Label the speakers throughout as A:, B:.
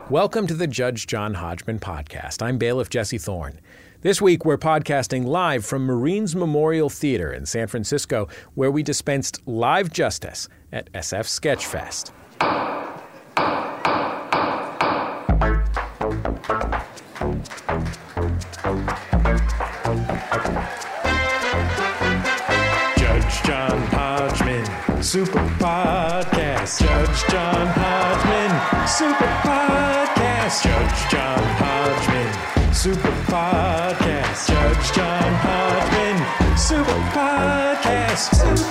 A: Welcome to the Judge John Hodgman podcast. I'm bailiff Jesse Thorne. This week, we're podcasting live from Marines Memorial Theater in San Francisco, where we dispensed live justice at SF Sketchfest. Judge John Hodgman, Super Podcast. Judge John Hodgman, Super Podcast. Judge John Hodgman, Super Podcast. Judge John Hodgman, Super Podcast.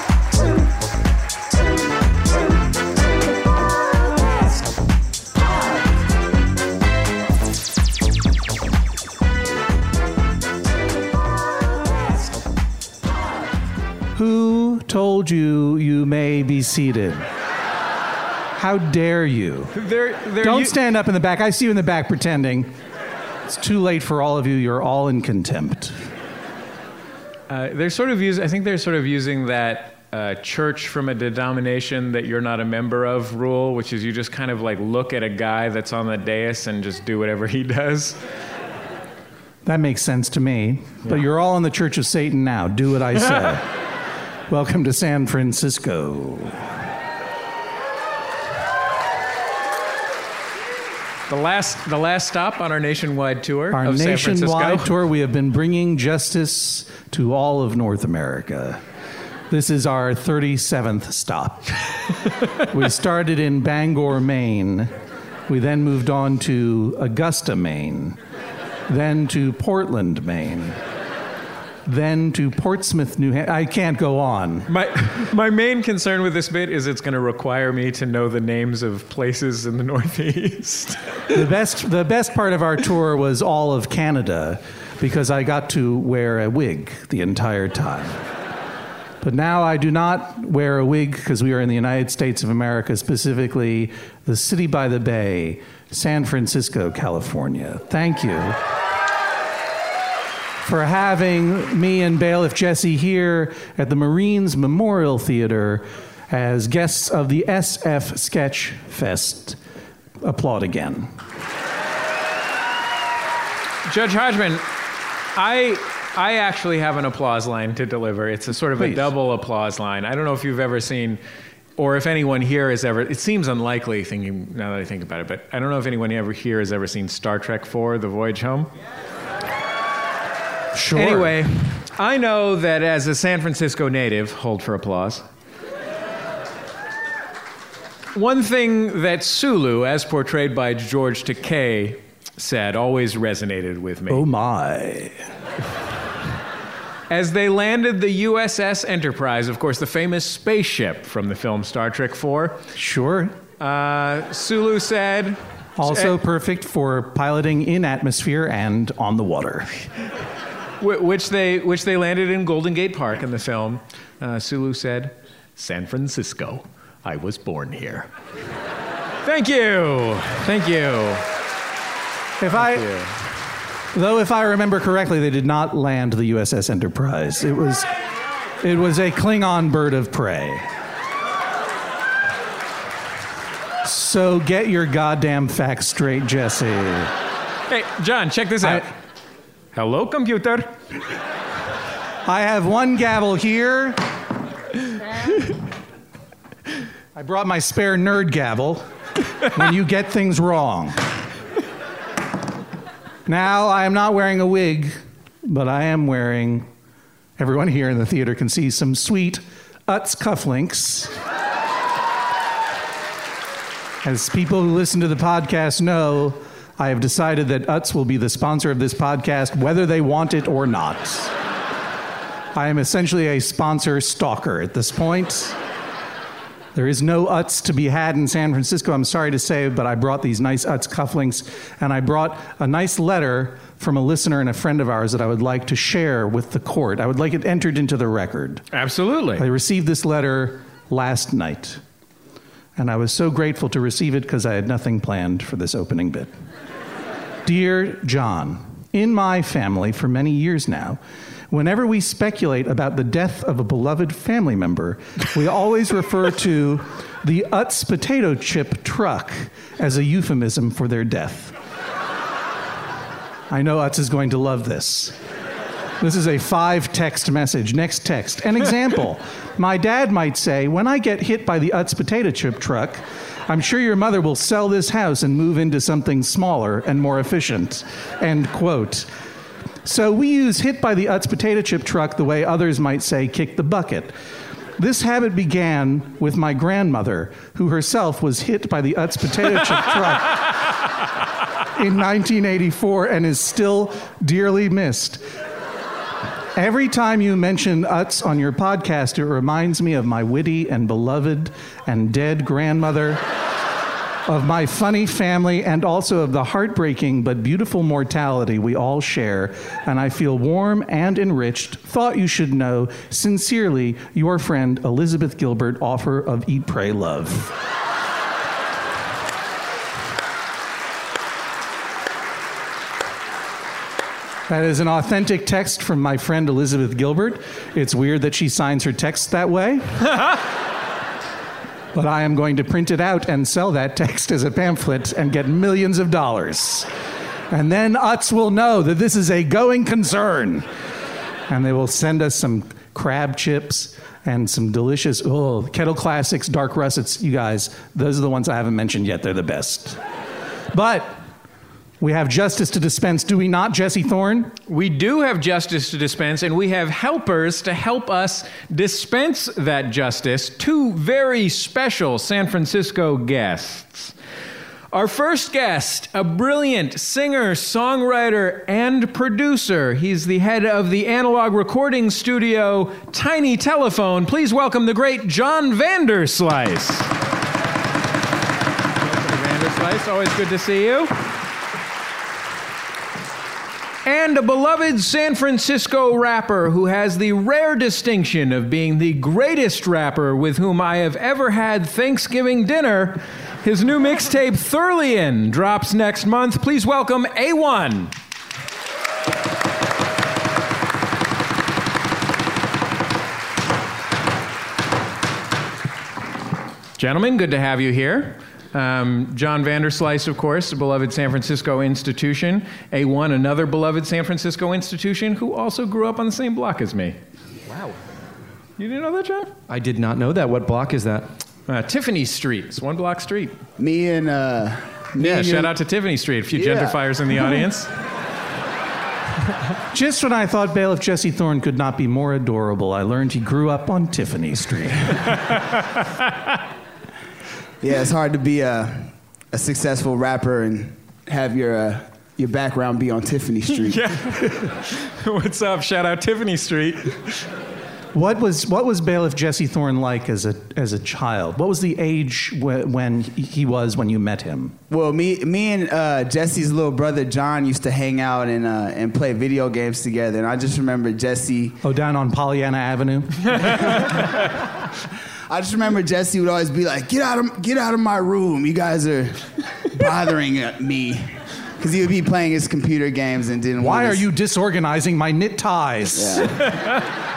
B: Who told you you may be seated? How dare you? Don't stand up in the back. I see you in the back pretending. It's too late for all of you. You're all in contempt.
C: I think they're sort of using that church from a denomination that you're not a member of rule, which is you just kind of like look at a guy that's on the dais and just do whatever he does.
B: That makes sense to me. Yeah. But you're all in the Church of Satan now. Do what I say. Welcome to San Francisco.
C: The last stop on our nationwide tour
B: Our
C: of San Francisco.
B: nationwide tour, we have been bringing justice to all of North America. This is our 37th stop. We started in Bangor, Maine. We then moved on to Augusta, Maine. Then to Portland, Maine. Then to Portsmouth, New Hampshire. I can't go on.
C: My main concern with this bit is it's going to require me to know the names of places in the Northeast.
B: The best part of our tour was all of Canada, because I got to wear a wig the entire time. But now I do not wear a wig because we are in the United States of America, specifically the city by the bay, San Francisco, California. Thank you for having me and bailiff Jesse here at the Marines Memorial Theater as guests of the SF Sketch Fest. Applaud again.
C: Judge Hodgman, I actually have an applause line to deliver. It's a sort of a double applause line. I don't know if you've ever seen, or if anyone here has ever, it seems unlikely thinking, now that I think about it, but I don't know if anyone here has ever seen Star Trek IV, The Voyage Home.
B: Sure.
C: Anyway, I know that as a San Francisco native, hold for applause, one thing that Sulu, as portrayed by George Takei, said always resonated with me.
B: Oh my.
C: As they landed the USS Enterprise, of course, the famous spaceship from the film Star Trek IV.
B: Sure.
C: Sulu said...
B: Also perfect for piloting in atmosphere and on the water.
C: Which they landed in Golden Gate Park in the film. Sulu said, "San Francisco, I was born here." Thank you. Thank you.
B: If I remember correctly, they did not land the USS Enterprise. It was a Klingon bird of prey. So get your goddamn facts straight, Jesse.
C: Hey, John, check this out. Hello, computer.
B: I have one gavel here. I brought my spare nerd gavel when you get things wrong. Now, I am not wearing a wig, but I am wearing, everyone here in the theater can see, some sweet Utz cufflinks. As people who listen to the podcast know, I have decided that Utz will be the sponsor of this podcast, whether they want it or not. I am essentially a sponsor stalker at this point. There is no Utz to be had in San Francisco, I'm sorry to say, but I brought these nice Utz cufflinks, and I brought a nice letter from a listener and a friend of ours that I would like to share with the court. I would like it entered into the record.
C: Absolutely.
B: I received this letter last night, and I was so grateful to receive it because I had nothing planned for this opening bit. Dear John, in my family for many years now, Whenever we speculate about the death of a beloved family member, we always refer to the Utz potato chip truck as a euphemism for their death. I know Utz is going to love this. This is a 5-text message. Next text. An example. My dad might say, when I get hit by the Utz potato chip truck, I'm sure your mother will sell this house and move into something smaller and more efficient. End quote. So we use hit by the Utz potato chip truck the way others might say kick the bucket. This habit began with my grandmother, who herself was hit by the Utz potato chip truck in 1984 and is still dearly missed. Every time you mention Utz on your podcast, it reminds me of my witty and beloved and dead grandmother, of my funny family, and also of the heartbreaking but beautiful mortality we all share, and I feel warm and enriched. Thought you should know. Sincerely, your friend Elizabeth Gilbert, author of Eat, Pray, Love. That is an authentic text from my friend Elizabeth Gilbert. It's weird that she signs her texts that way. But I am going to print it out and sell that text as a pamphlet and get millions of dollars. And then Utz will know that this is a going concern. And they will send us some crab chips and some delicious, Kettle Classics, dark russets. You guys, those are the ones I haven't mentioned yet. They're the best. But we have justice to dispense, do we not, Jesse Thorne?
C: We do have justice to dispense, and we have helpers to help us dispense that justice. 2 very special San Francisco guests. Our first guest, a brilliant singer, songwriter, and producer. He's the head of the analog recording studio Tiny Telephone. Please welcome the great John Vanderslice. Welcome, Vanderslice. Always good to see you. And a beloved San Francisco rapper who has the rare distinction of being the greatest rapper with whom I have ever had Thanksgiving dinner. His new mixtape, Thurlian, drops next month. Please welcome A1. Gentlemen, good to have you here. John Vanderslice, of course, a beloved San Francisco institution. A1, another beloved San Francisco institution, who also grew up on the same block as me.
D: Wow.
C: You didn't know that, John?
D: I did not know that. What block is that?
C: Tiffany Street. It's 1 block street. Shout out to Tiffany Street. A few gentrifiers in the audience.
B: Just when I thought bailiff Jesse Thorne could not be more adorable, I learned he grew up on Tiffany Street.
E: Yeah, it's hard to be a successful rapper and have your background be on Tiffany Street.
C: Yeah. What's up? Shout out Tiffany Street.
B: What was bailiff Jesse Thorne like as a child? What was the age when he was when you met him?
E: Well, me and Jesse's little brother John used to hang out and play video games together, and I just remember Jesse.
B: Oh, down on Pollyanna Avenue.
E: I just remember Jesse would always be like, "Get out of my room! You guys are bothering me," because he would be playing his computer games and didn't.
B: Why are you disorganizing my knit ties?
E: Yeah.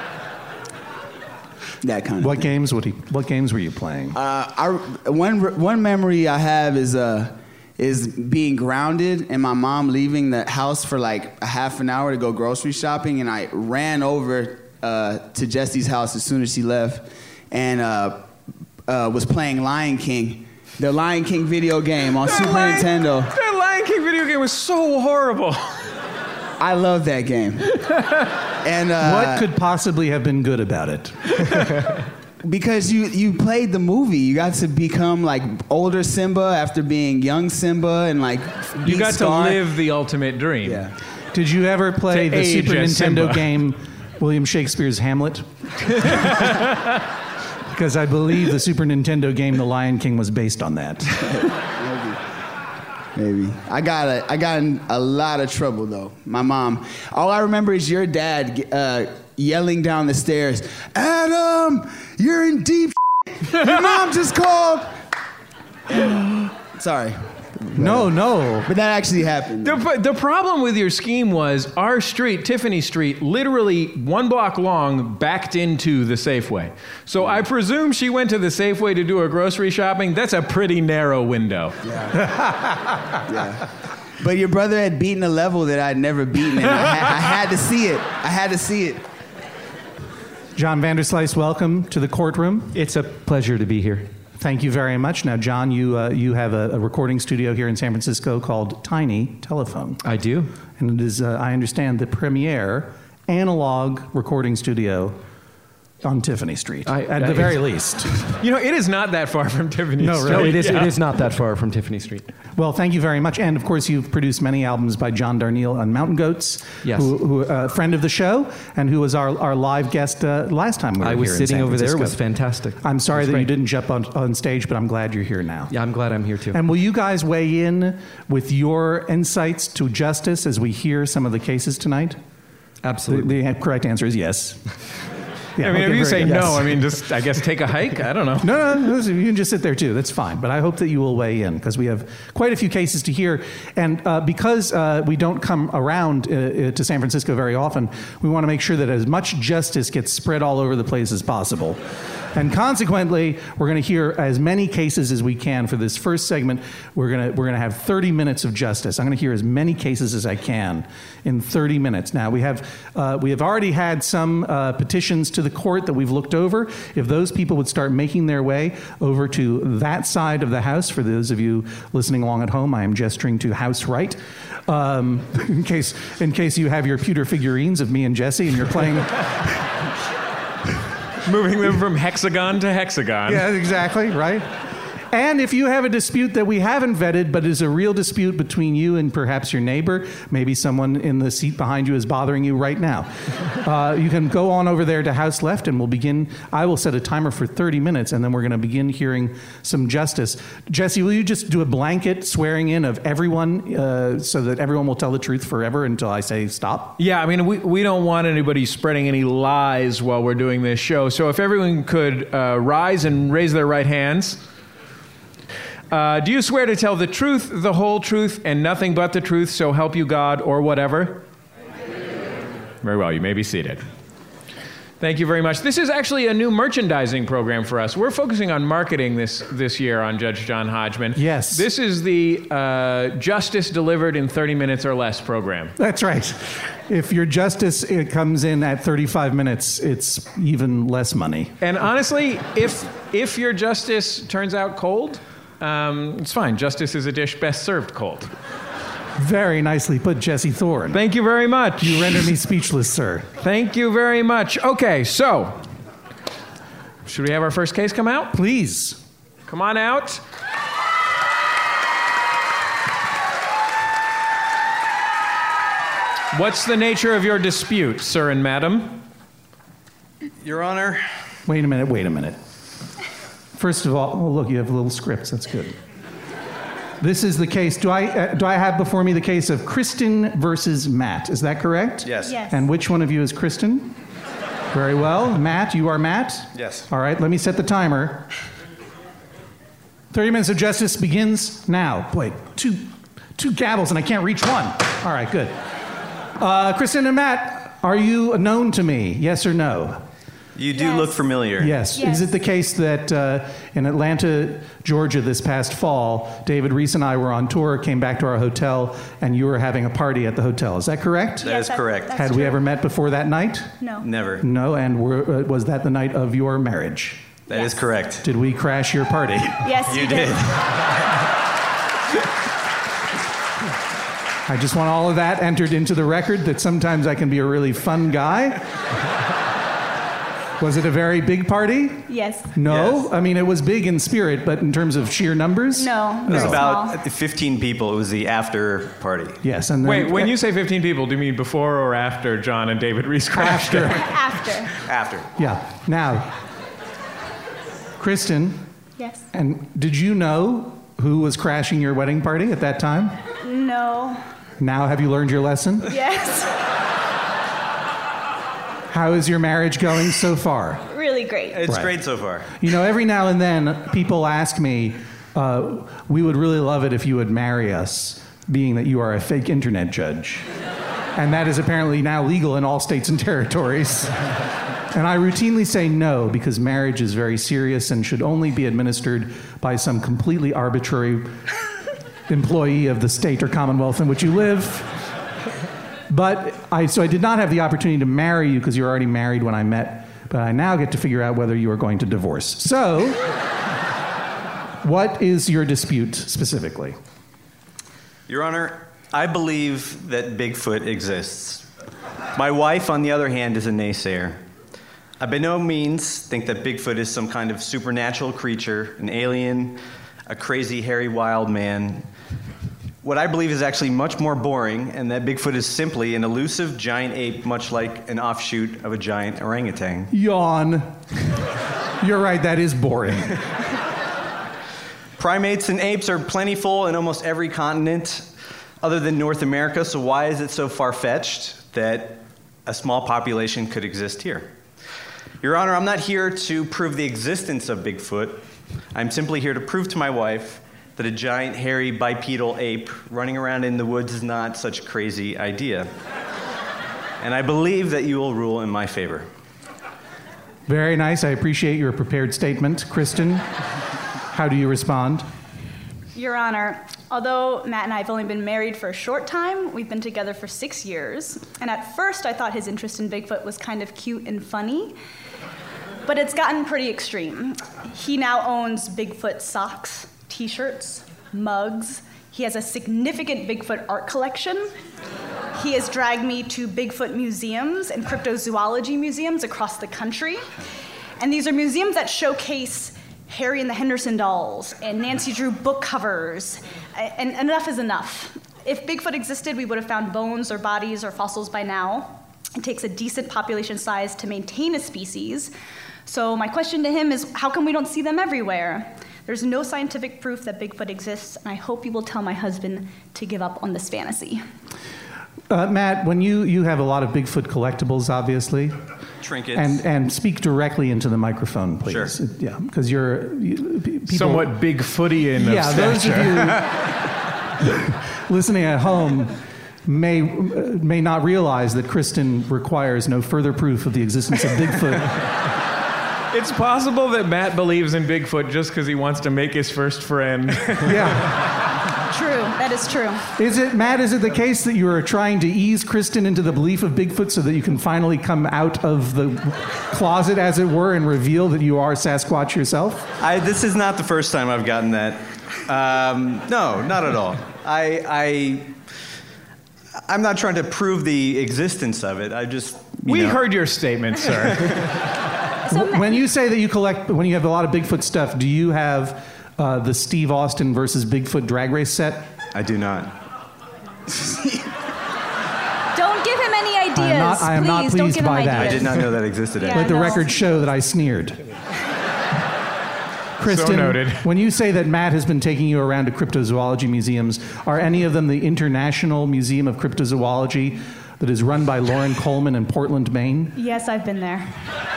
E: That kind of.
B: What games were you playing?
E: One memory I have is being grounded and my mom leaving the house for like a half an hour to go grocery shopping, and I ran over to Jesse's house as soon as she left. And was playing Lion King, the Lion King video game on Super Nintendo.
C: That Lion King video game was so horrible.
E: I love that game. And
B: what could possibly have been good about it?
E: Because you played the movie, you got to become like older Simba after being young Simba, and like
C: you got to live the ultimate dream.
E: Yeah.
B: Did you ever play the Super Nintendo game William Shakespeare's Hamlet? Because I believe the Super Nintendo game The Lion King was based on that.
E: Maybe. I got in a lot of trouble though. My mom. All I remember is your dad yelling down the stairs, "Adam, you're in deep shit. Your mom just called." Sorry.
B: No.
E: But that actually happened.
C: The problem with your scheme was our street, Tiffany Street, literally 1 block long, backed into the Safeway. So I presume she went to the Safeway to do her grocery shopping. That's a pretty narrow window.
E: Yeah. But your brother had beaten a level that I'd never beaten, and I had to see it.
B: John Vanderslice, welcome to the courtroom.
D: It's a pleasure to be here.
B: Thank you very much. Now, John, you have a recording studio here in San Francisco called Tiny Telephone.
D: I do.
B: And it is, I understand, the premier analog recording studio on Tiffany Street, at the very least.
C: You know, it is not that far from Tiffany Street.
D: No, it is not that far from Tiffany Street.
B: Well, thank you very much. And, of course, you've produced many albums by John Darnielle on Mountain Goats,
D: yes.
B: who a friend of the show, and who was our live guest last time we were here in San Francisco.
D: I was sitting over there. It was fantastic.
B: I'm sorry that you didn't jump on stage, but I'm glad you're here now.
D: Yeah, I'm glad I'm here, too.
B: And will you guys weigh in with your insights to justice as we hear some of the cases tonight?
D: Absolutely.
B: The correct answer is yes.
C: Yeah, I mean, if you say no, I mean, just, I guess, take a hike? I don't know.
B: No, you can just sit there, too. That's fine. But I hope that you will weigh in, because we have quite a few cases to hear. And because we don't come around to San Francisco very often, we want to make sure that as much justice gets spread all over the place as possible. And consequently, we're going to hear as many cases as we can for this first segment. We're going to have 30 minutes of justice. I'm going to hear as many cases as I can in 30 minutes. Now, we have already had some petitions to the court that we've looked over. If those people would start making their way over to that side of the House, for those of you listening along at home, I am gesturing to House right. In case you have your pewter figurines of me and Jesse and you're playing...
C: Moving them from hexagon to hexagon.
B: Yeah, exactly, right? And if you have a dispute that we haven't vetted, but is a real dispute between you and perhaps your neighbor, maybe someone in the seat behind you is bothering you right now, you can go on over there to House Left and we'll begin. I will set a timer for 30 minutes and then we're going to begin hearing some justice. Jesse, will you just do a blanket swearing in of everyone so that everyone will tell the truth forever until I say stop?
C: Yeah, I mean, we don't want anybody spreading any lies while we're doing this show. So if everyone could rise and raise their right hands. Do you swear to tell the truth, the whole truth, and nothing but the truth, so help you God, or whatever? Very well, you may be seated. Thank you very much. This is actually a new merchandising program for us. We're focusing on marketing this year on Judge John Hodgman.
B: Yes.
C: This is the Justice Delivered in 30 Minutes or Less program.
B: That's right. If your justice comes in at 35 minutes, it's even less money.
C: And honestly, if your justice turns out cold... it's fine. Justice is a dish best served cold.
B: Very nicely put, Jesse Thorne.
C: Thank you very much.
B: You render me speechless, sir.
C: Thank you very much. Okay, so, should we have our first case come out?
B: Please.
C: Come on out. What's the nature of your dispute, sir and madam?
F: Your Honor.
B: Wait a minute. First of all, oh, look, you have little scripts. That's good. This is the case. Do I have before me the case of Kristen versus Matt? Is that correct?
F: Yes.
B: And which one of you is Kristen? Very well. Matt, you are Matt?
F: Yes.
B: All right, let me set the timer. 30 minutes of justice begins now. Boy, two gavels and I can't reach one. All right, good. Kristen and Matt, are you known to me? Yes or no?
F: You do look familiar.
B: Yes. Is it the case that in Atlanta, Georgia this past fall, David Reese and I were on tour, came back to our hotel, and you were having a party at the hotel? Is that correct?
F: That is correct.
B: Had we ever met before that night?
G: No.
F: Never.
B: No, and was that the night of your marriage?
F: That is correct.
B: Did we crash your party?
G: Yes,
F: You did.
B: I just want all of that entered into the record that sometimes I can be a really fun guy. Was it a very big party?
G: Yes.
B: No?
F: Yes.
B: I mean, it was big in spirit, but in terms of sheer numbers?
G: No.
F: It was
G: very
F: about
G: small.
F: 15 people. It was the after party.
B: Yes. And then,
C: Wait, when you say 15 people, do you mean before or after John and David Reese crashed?
G: After.
B: Yeah. Now, Kristen,
G: Yes.
B: and did you know who was crashing your wedding party at that time?
G: No.
B: Now have you learned your lesson?
G: Yes.
B: How is your marriage going so far?
G: Really great.
F: It's
B: Right.
F: great so far.
B: You know, every now and then people ask me, we would really love it if you would marry us, being that you are a fake internet judge. And that is apparently now legal in all states and territories. And I routinely say no, because marriage is very serious and should only be administered by some completely arbitrary employee of the state or commonwealth in which you live. So I did not have the opportunity to marry you because you were already married when I met, but I now get to figure out whether you are going to divorce. So, what is your dispute specifically?
F: Your Honor, I believe that Bigfoot exists. My wife, on the other hand, is a naysayer. I by no means think that Bigfoot is some kind of supernatural creature, an alien, a crazy, hairy, wild man. What I believe is actually much more boring, and that Bigfoot is simply an elusive giant ape, much like an offshoot of a giant orangutan.
B: Yawn. You're right, that is boring.
F: Primates and apes are plentiful in almost every continent other than North America, so why is it so far-fetched that a small population could exist here? Your Honor, I'm not here to prove the existence of Bigfoot. I'm simply here to prove to my wife that a giant, hairy, bipedal ape running around in the woods is not such a crazy idea. And I believe that you will rule in my favor.
B: Very nice. I appreciate your prepared statement. Kristen, how do you respond?
G: Your Honor, although Matt and I have only been married for a short time, we've been together for 6 years. And at first, I thought his interest in Bigfoot was kind of cute and funny. But it's gotten pretty extreme. He now owns Bigfoot socks, t-shirts, mugs. He has a significant Bigfoot art collection. He has dragged me to Bigfoot museums and cryptozoology museums across the country. And these are museums that showcase Harry and the Henderson dolls and Nancy Drew book covers. And enough is enough. If Bigfoot existed, we would have found bones or bodies or fossils by now. It takes a decent population size to maintain a species. So my question to him is, how come we don't see them everywhere? There's no scientific proof that Bigfoot exists, and I hope you will tell my husband to give up on this fantasy.
B: Matt, when you have a lot of Bigfoot collectibles, obviously.
F: Trinkets.
B: And speak directly into the microphone, please.
F: Sure.
B: Yeah, because people...
C: Somewhat Bigfootian of
B: those
C: stature.
B: of you listening at home may not realize that Kristen requires no further proof of the existence of Bigfoot.
C: It's possible that Matt believes in Bigfoot just because he wants to make his first friend.
B: Yeah.
G: True, that is true.
B: Matt, is it the case that you are trying to ease Kristen into the belief of Bigfoot so that you can finally come out of the closet, as it were, and reveal that you are Sasquatch yourself?
F: This is not the first time I've gotten that. No, not at all. I'm not trying to prove the existence of it.
C: We heard your statement, sir.
B: When you say that you collect, when you have a lot of Bigfoot stuff, do you have the Steve Austin versus Bigfoot drag race set?
F: I do not.
G: Don't give him any ideas.
B: I am not
G: Please,
B: pleased
G: don't give
B: by
G: him
B: that.
G: ideas.
F: I did not know that existed.
G: Yeah.
B: Let the
G: no.
B: record show that I sneered. Kristen,
C: So noted.
B: When you say that Matt has been taking you around to cryptozoology museums, are any of them the International Museum of Cryptozoology that is run by Lauren Coleman in Portland, Maine?
G: Yes, I've been there.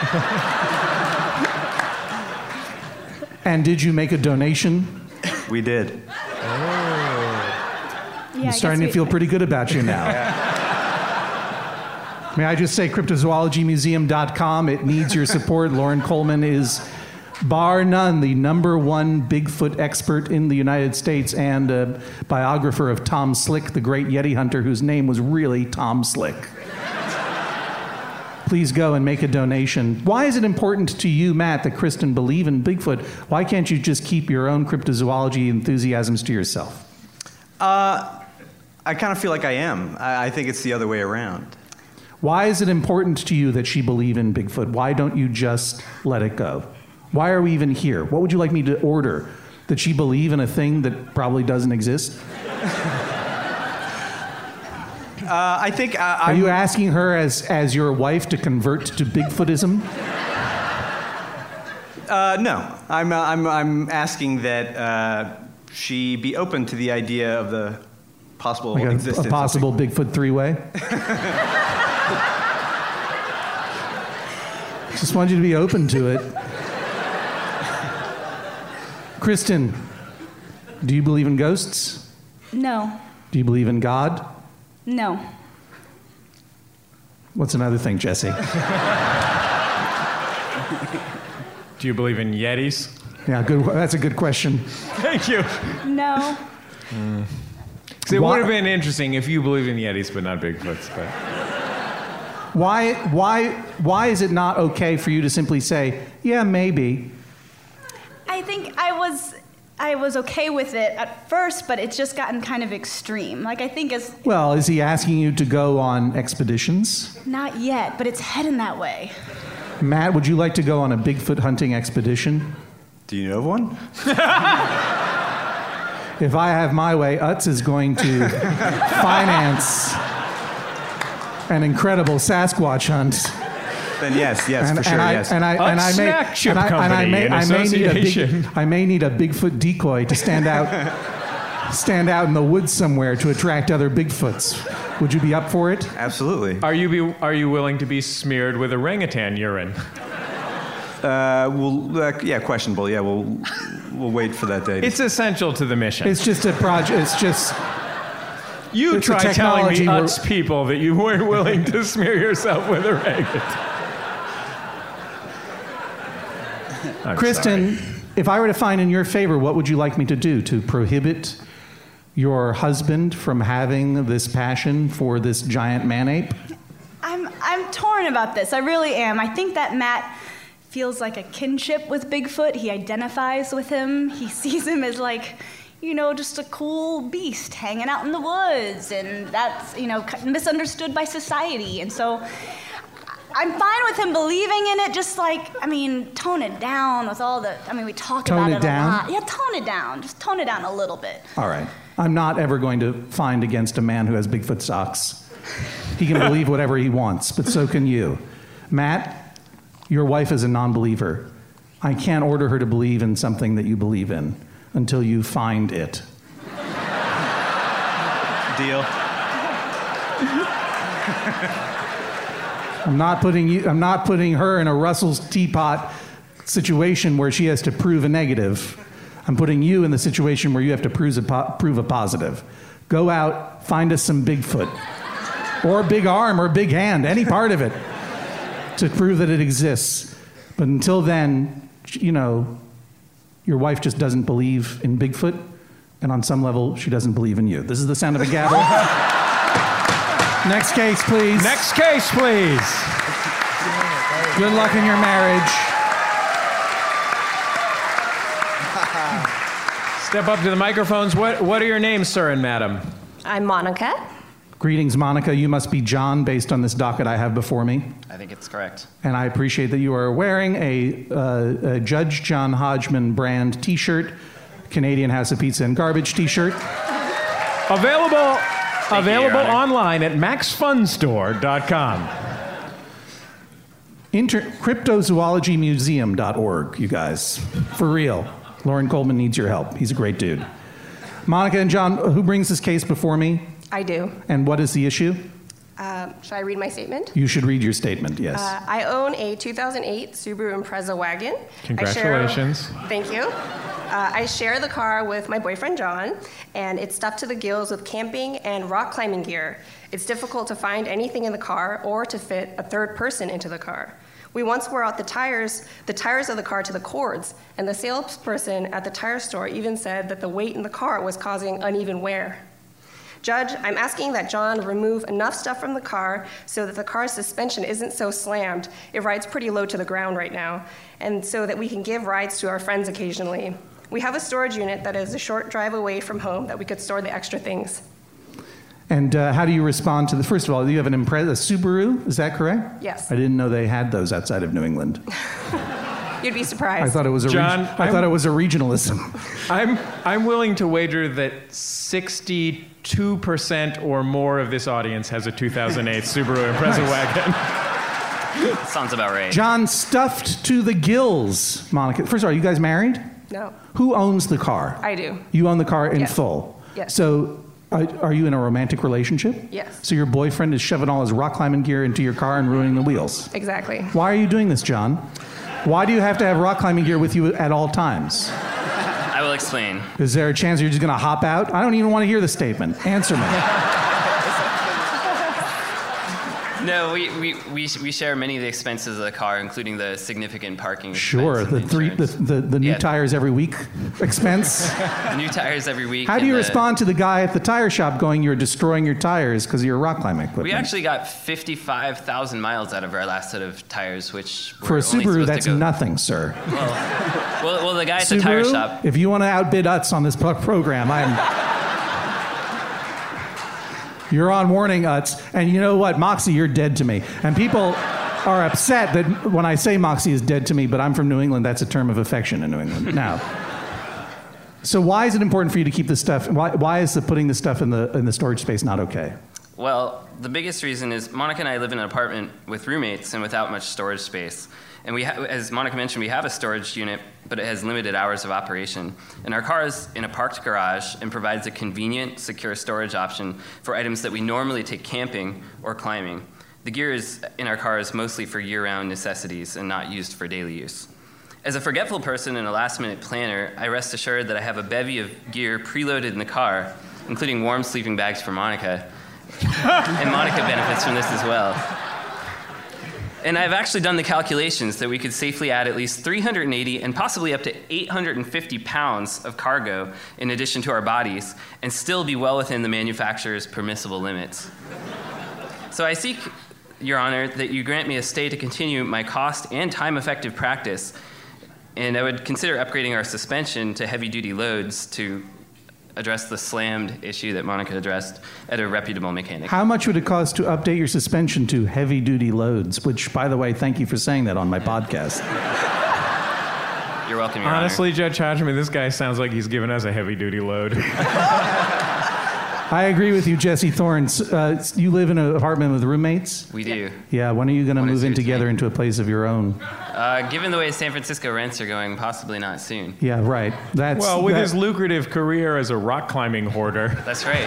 B: And did you make a donation?
F: We did.
B: I'm starting to feel pretty good about you now. May I just say cryptozoologymuseum.com. It needs your support. Lauren Coleman is, bar none, the #1 Bigfoot expert in the United States and a biographer of Tom Slick, the great Yeti hunter, whose name was really Tom Slick. Please go and make a donation. Why is it important to you, Matt, that Kristen believe in Bigfoot? Why can't you just keep your own cryptozoology enthusiasms to yourself?
F: I kind of feel like I am. I think it's the other way around.
B: Why is it important to you that she believe in Bigfoot? Why don't you just let it go? Why are we even here? What would you like me to order? That she believe in a thing that probably doesn't exist?
F: I think
B: Are you asking her as your wife to convert to Bigfootism?
F: No. I'm asking that she be open to the idea of the possible
B: Like
F: existence.
B: a possible Bigfoot three-way? Just wanted you to be open to it. Kristen, Do you believe in ghosts?
G: No.
B: Do you believe in God?
G: No.
B: What's another thing, Jesse?
C: Do you believe in Yetis?
B: Yeah, good. That's a good question.
C: Thank you.
G: No.
C: So it would have been interesting if you believe in Yetis but not Bigfoots. But
B: Why is it not okay for you to simply say, yeah, maybe?
G: I think I was okay with it at first, but it's just gotten kind of extreme. Like, I think as...
B: Well, is he asking you to go on expeditions?
G: Not yet, but it's heading that way.
B: Matt, would you like to go on a Bigfoot hunting expedition?
F: Do you know of one?
B: If I have my way, Utz is going to finance an incredible Sasquatch hunt.
F: Then yes, for sure, yes.
B: I may need a Bigfoot decoy to stand out in the woods somewhere to attract other Bigfoots. Would you be up for it?
F: Absolutely.
C: are you willing to be smeared with orangutan urine?
F: Questionable. Yeah, we'll wait for that day.
C: It's essential to the mission.
B: It's just a project. It's just...
C: You
B: it's
C: try
B: a
C: telling the
B: technology
C: Utz people that you weren't willing to smear yourself with orangutan.
B: Kristen, if I were to find in your favor, what would you like me to do to prohibit your husband from having this passion for this giant man-ape?
G: I'm torn about this. I really am. I think that Matt feels like a kinship with Bigfoot. He identifies with him. He sees him as like, just a cool beast hanging out in the woods, and that's, misunderstood by society. And so I'm fine with him believing in it, just tone it down with all the, we talk about it a lot. Yeah, tone it down. Just tone it down a little bit.
B: All right. I'm not ever going to find against a man who has Bigfoot socks. He can believe whatever he wants, but so can you. Matt, your wife is a non-believer. I can't order her to believe in something that you believe in until you find it.
F: Deal.
B: I'm not putting her in a Russell's teapot situation where she has to prove a negative. I'm putting you in the situation where you have to prove a positive. Go out, find us some Bigfoot, or big arm, or big hand, any part of it, to prove that it exists. But until then, your wife just doesn't believe in Bigfoot, and on some level, she doesn't believe in you. This is the sound of a gavel. Next case, please.
C: Next case, please.
B: Good luck in your marriage.
C: Step up to the microphones. What are your names, sir and madam?
H: I'm Monica.
B: Greetings, Monica. You must be John, based on this docket I have before me.
I: I think it's correct.
B: And I appreciate that you are wearing a Judge John Hodgman brand T-shirt, Canadian House of Pizza and Garbage T-shirt.
C: Available online at maxfunstore.com.
B: Cryptozoologymuseum.org, you guys. For real. Lauren Coleman needs your help. He's a great dude. Monica and John, who brings this case before me?
H: I do.
B: And what is the issue?
H: Should I read my statement?
B: You should read your statement, yes.
H: I own a 2008 Subaru Impreza wagon.
C: Congratulations.
H: Thank you. I share the car with my boyfriend, John, and it's stuffed to the gills with camping and rock climbing gear. It's difficult to find anything in the car or to fit a third person into the car. We once wore out the tires of the car to the cords, and the salesperson at the tire store even said that the weight in the car was causing uneven wear. Judge, I'm asking that John remove enough stuff from the car so that the car's suspension isn't so slammed. It rides pretty low to the ground right now, and so that we can give rides to our friends occasionally. We have a storage unit that is a short drive away from home that we could store the extra things.
B: And how do you respond to the, first of all, you have an Impreza, a Subaru, is that correct?
H: Yes.
B: I didn't know they had those outside of New England.
H: You'd be surprised.
B: I thought it was a regionalism.
C: I'm willing to wager that 62% or more of this audience has a 2008 Subaru Impreza wagon.
I: Sounds about right.
B: John, stuffed to the gills, Monica. First of all, are you guys married?
H: No.
B: Who owns the car?
H: I do.
B: You own the car in
H: Yes.
B: full?
H: Yes.
B: So are you in a romantic relationship?
H: Yes.
B: So your boyfriend is shoving all his rock climbing gear into your car and ruining the wheels?
H: Exactly.
B: Why are you doing this, John? Why do you have to have rock climbing gear with you at all times?
I: I will explain.
B: Is there a chance you're just going to hop out? I don't even want to hear the statement. Answer me.
I: No, we share many of the expenses of the car, including the significant parking.
B: Sure, the new tires every week expense.
I: The new tires every week.
B: How do you respond to the guy at the tire shop going, "You're destroying your tires because of your rock climbing equipment"?
I: We actually got 55,000 miles out of our last set of tires, which
B: for a Subaru, that's nothing, sir.
I: Well, the guy at
B: Subaru,
I: the tire shop.
B: If you want to outbid Utz on this program, You're on warning, Utz. And you know what? Moxie, you're dead to me. And people are upset that when I say Moxie is dead to me, but I'm from New England, that's a term of affection in New England. Now, so why is it important for you to keep this stuff? Why is putting this stuff in the storage space not okay?
I: Well, the biggest reason is Monica and I live in an apartment with roommates and without much storage space. And as Monica mentioned, we have a storage unit, but it has limited hours of operation. And our car is in a parked garage and provides a convenient, secure storage option for items that we normally take camping or climbing. The gear in our car is mostly for year-round necessities and not used for daily use. As a forgetful person and a last-minute planner, I rest assured that I have a bevy of gear preloaded in the car, including warm sleeping bags for Monica. And Monica benefits from this as well. And I've actually done the calculations that we could safely add at least 380 and possibly up to 850 pounds of cargo in addition to our bodies and still be well within the manufacturer's permissible limits. So I seek, Your Honor, that you grant me a stay to continue my cost and time-effective practice, and I would consider upgrading our suspension to heavy-duty loads to address the slammed issue that Monica addressed at a reputable mechanic.
B: How much would it cost to update your suspension to heavy-duty loads? Which, by the way, thank you for saying that on my podcast.
I: You're welcome, Your
C: Honestly,
I: Honor.
C: Judge Hodgman, this guy sounds like he's giving us a heavy-duty load.
B: I agree with you, Jesse Thorne. You live in an apartment with roommates?
I: We do.
B: Yeah, when are you going to move in together into a place of your own?
I: Given the way San Francisco rents are going, possibly not soon.
B: Yeah, right.
C: With his lucrative career as a rock climbing hoarder.
I: That's right.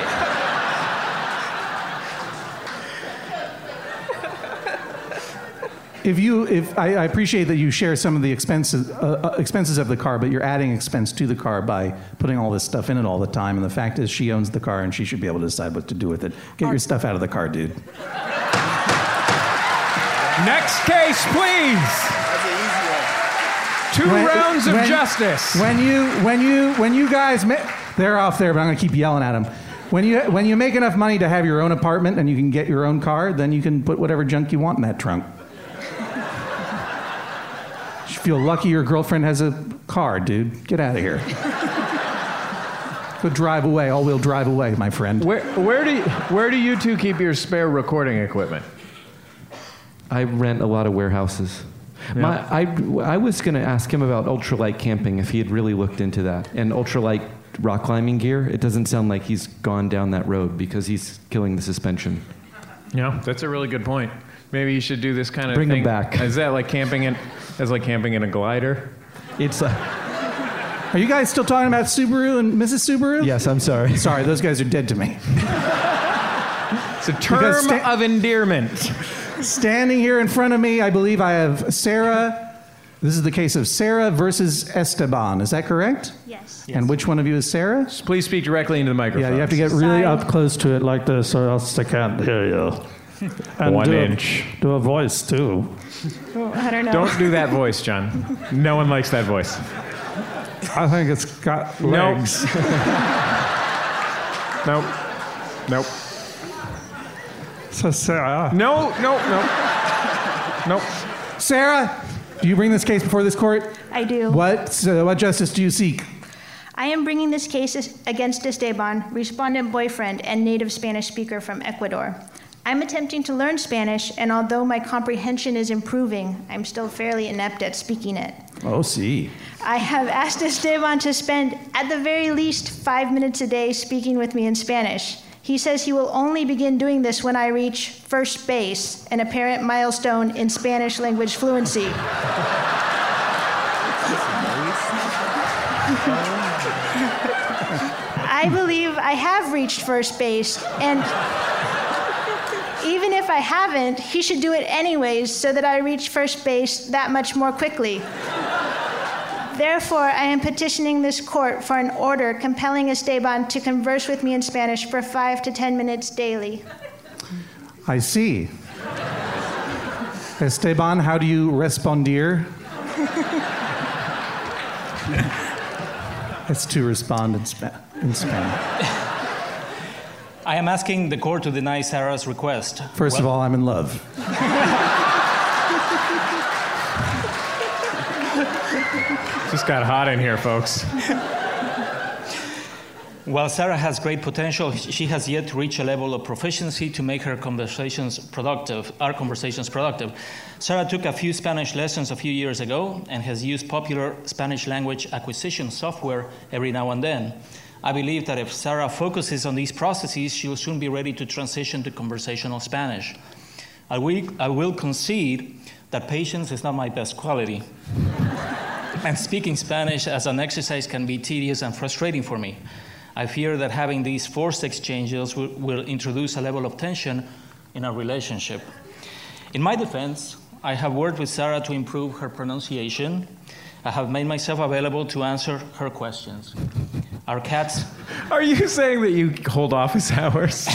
B: I appreciate that you share some of the expenses of the car, but you're adding expense to the car by putting all this stuff in it all the time. And the fact is, she owns the car, and she should be able to decide what to do with it. Get your stuff out of the car, dude.
C: Next case, please.
E: That's an easy one.
C: Two rounds of justice.
B: When you guys, they're off there, but I'm going to keep yelling at them. When you make enough money to have your own apartment and you can get your own car, then you can put whatever junk you want in that trunk. You feel lucky your girlfriend has a car, dude. Get out of here. Go drive away, all-wheel drive away, my friend.
C: Where do you two keep your spare recording equipment?
D: I rent a lot of warehouses.
C: Yeah.
D: I was going to ask him about ultralight camping, if he had really looked into that. And ultralight rock climbing gear, it doesn't sound like he's gone down that road because he's killing the suspension.
C: Yeah, that's a really good point. Maybe you should do this kind of
D: Bring
C: thing.
D: him back.
C: Is that like camping in a glider?
D: It's
B: Are you guys still talking about Subaru and Mrs. Subaru?
D: Yes, I'm sorry.
B: Sorry, those guys are dead to me.
C: It's a term of endearment.
B: Standing here in front of me, I believe I have Sarah. This is the case of Sarah versus Esteban. Is that correct?
G: Yes.
B: And which one of you is Sarah?
C: Please speak directly into the microphone.
B: Yeah, you have to get really
G: Sorry.
B: up close to it like this or else I can't hear you. And
C: 1 inch.
B: Do a voice, too.
G: I don't know.
C: Don't do that voice, John. No one likes that voice.
B: I think it's got legs.
C: Nope. Nope.
B: So, Sarah.
C: No.
B: Sarah, do you bring this case before this court?
G: I do.
B: What justice do you seek?
G: I am bringing this case against Esteban, respondent boyfriend and native Spanish speaker from Ecuador. I'm attempting to learn Spanish, and although my comprehension is improving, I'm still fairly inept at speaking it.
B: Oh, see.
G: I have asked Esteban to spend at the very least 5 minutes a day speaking with me in Spanish. He says he will only begin doing this when I reach first base, an apparent milestone in Spanish language fluency. I believe I have reached first base, and even if I haven't, he should do it anyways so that I reach first base that much more quickly.
J: Therefore, I am petitioning this court for an order compelling Esteban to converse with me in Spanish for 5 to 10 minutes daily.
B: I see. Esteban, how do you responder? It's to respond in Spanish.
K: I am asking the court to deny Sarah's request.
B: First of all, I'm in love.
C: Just got hot in here, folks.
K: While Sarah has great potential, she has yet to reach a level of proficiency to make her conversations productive, our conversations productive. Sarah took a few Spanish lessons a few years ago and has used popular Spanish language acquisition software every now and then. I believe that if Sarah focuses on these processes, she will soon be ready to transition to conversational Spanish. I will concede that patience is not my best quality. And speaking Spanish as an exercise can be tedious and frustrating for me. I fear that having these forced exchanges will introduce a level of tension in our relationship. In my defense, I have worked with Sarah to improve her pronunciation. I have made myself available to answer her questions. Our cats...
C: Are you saying that you hold office hours?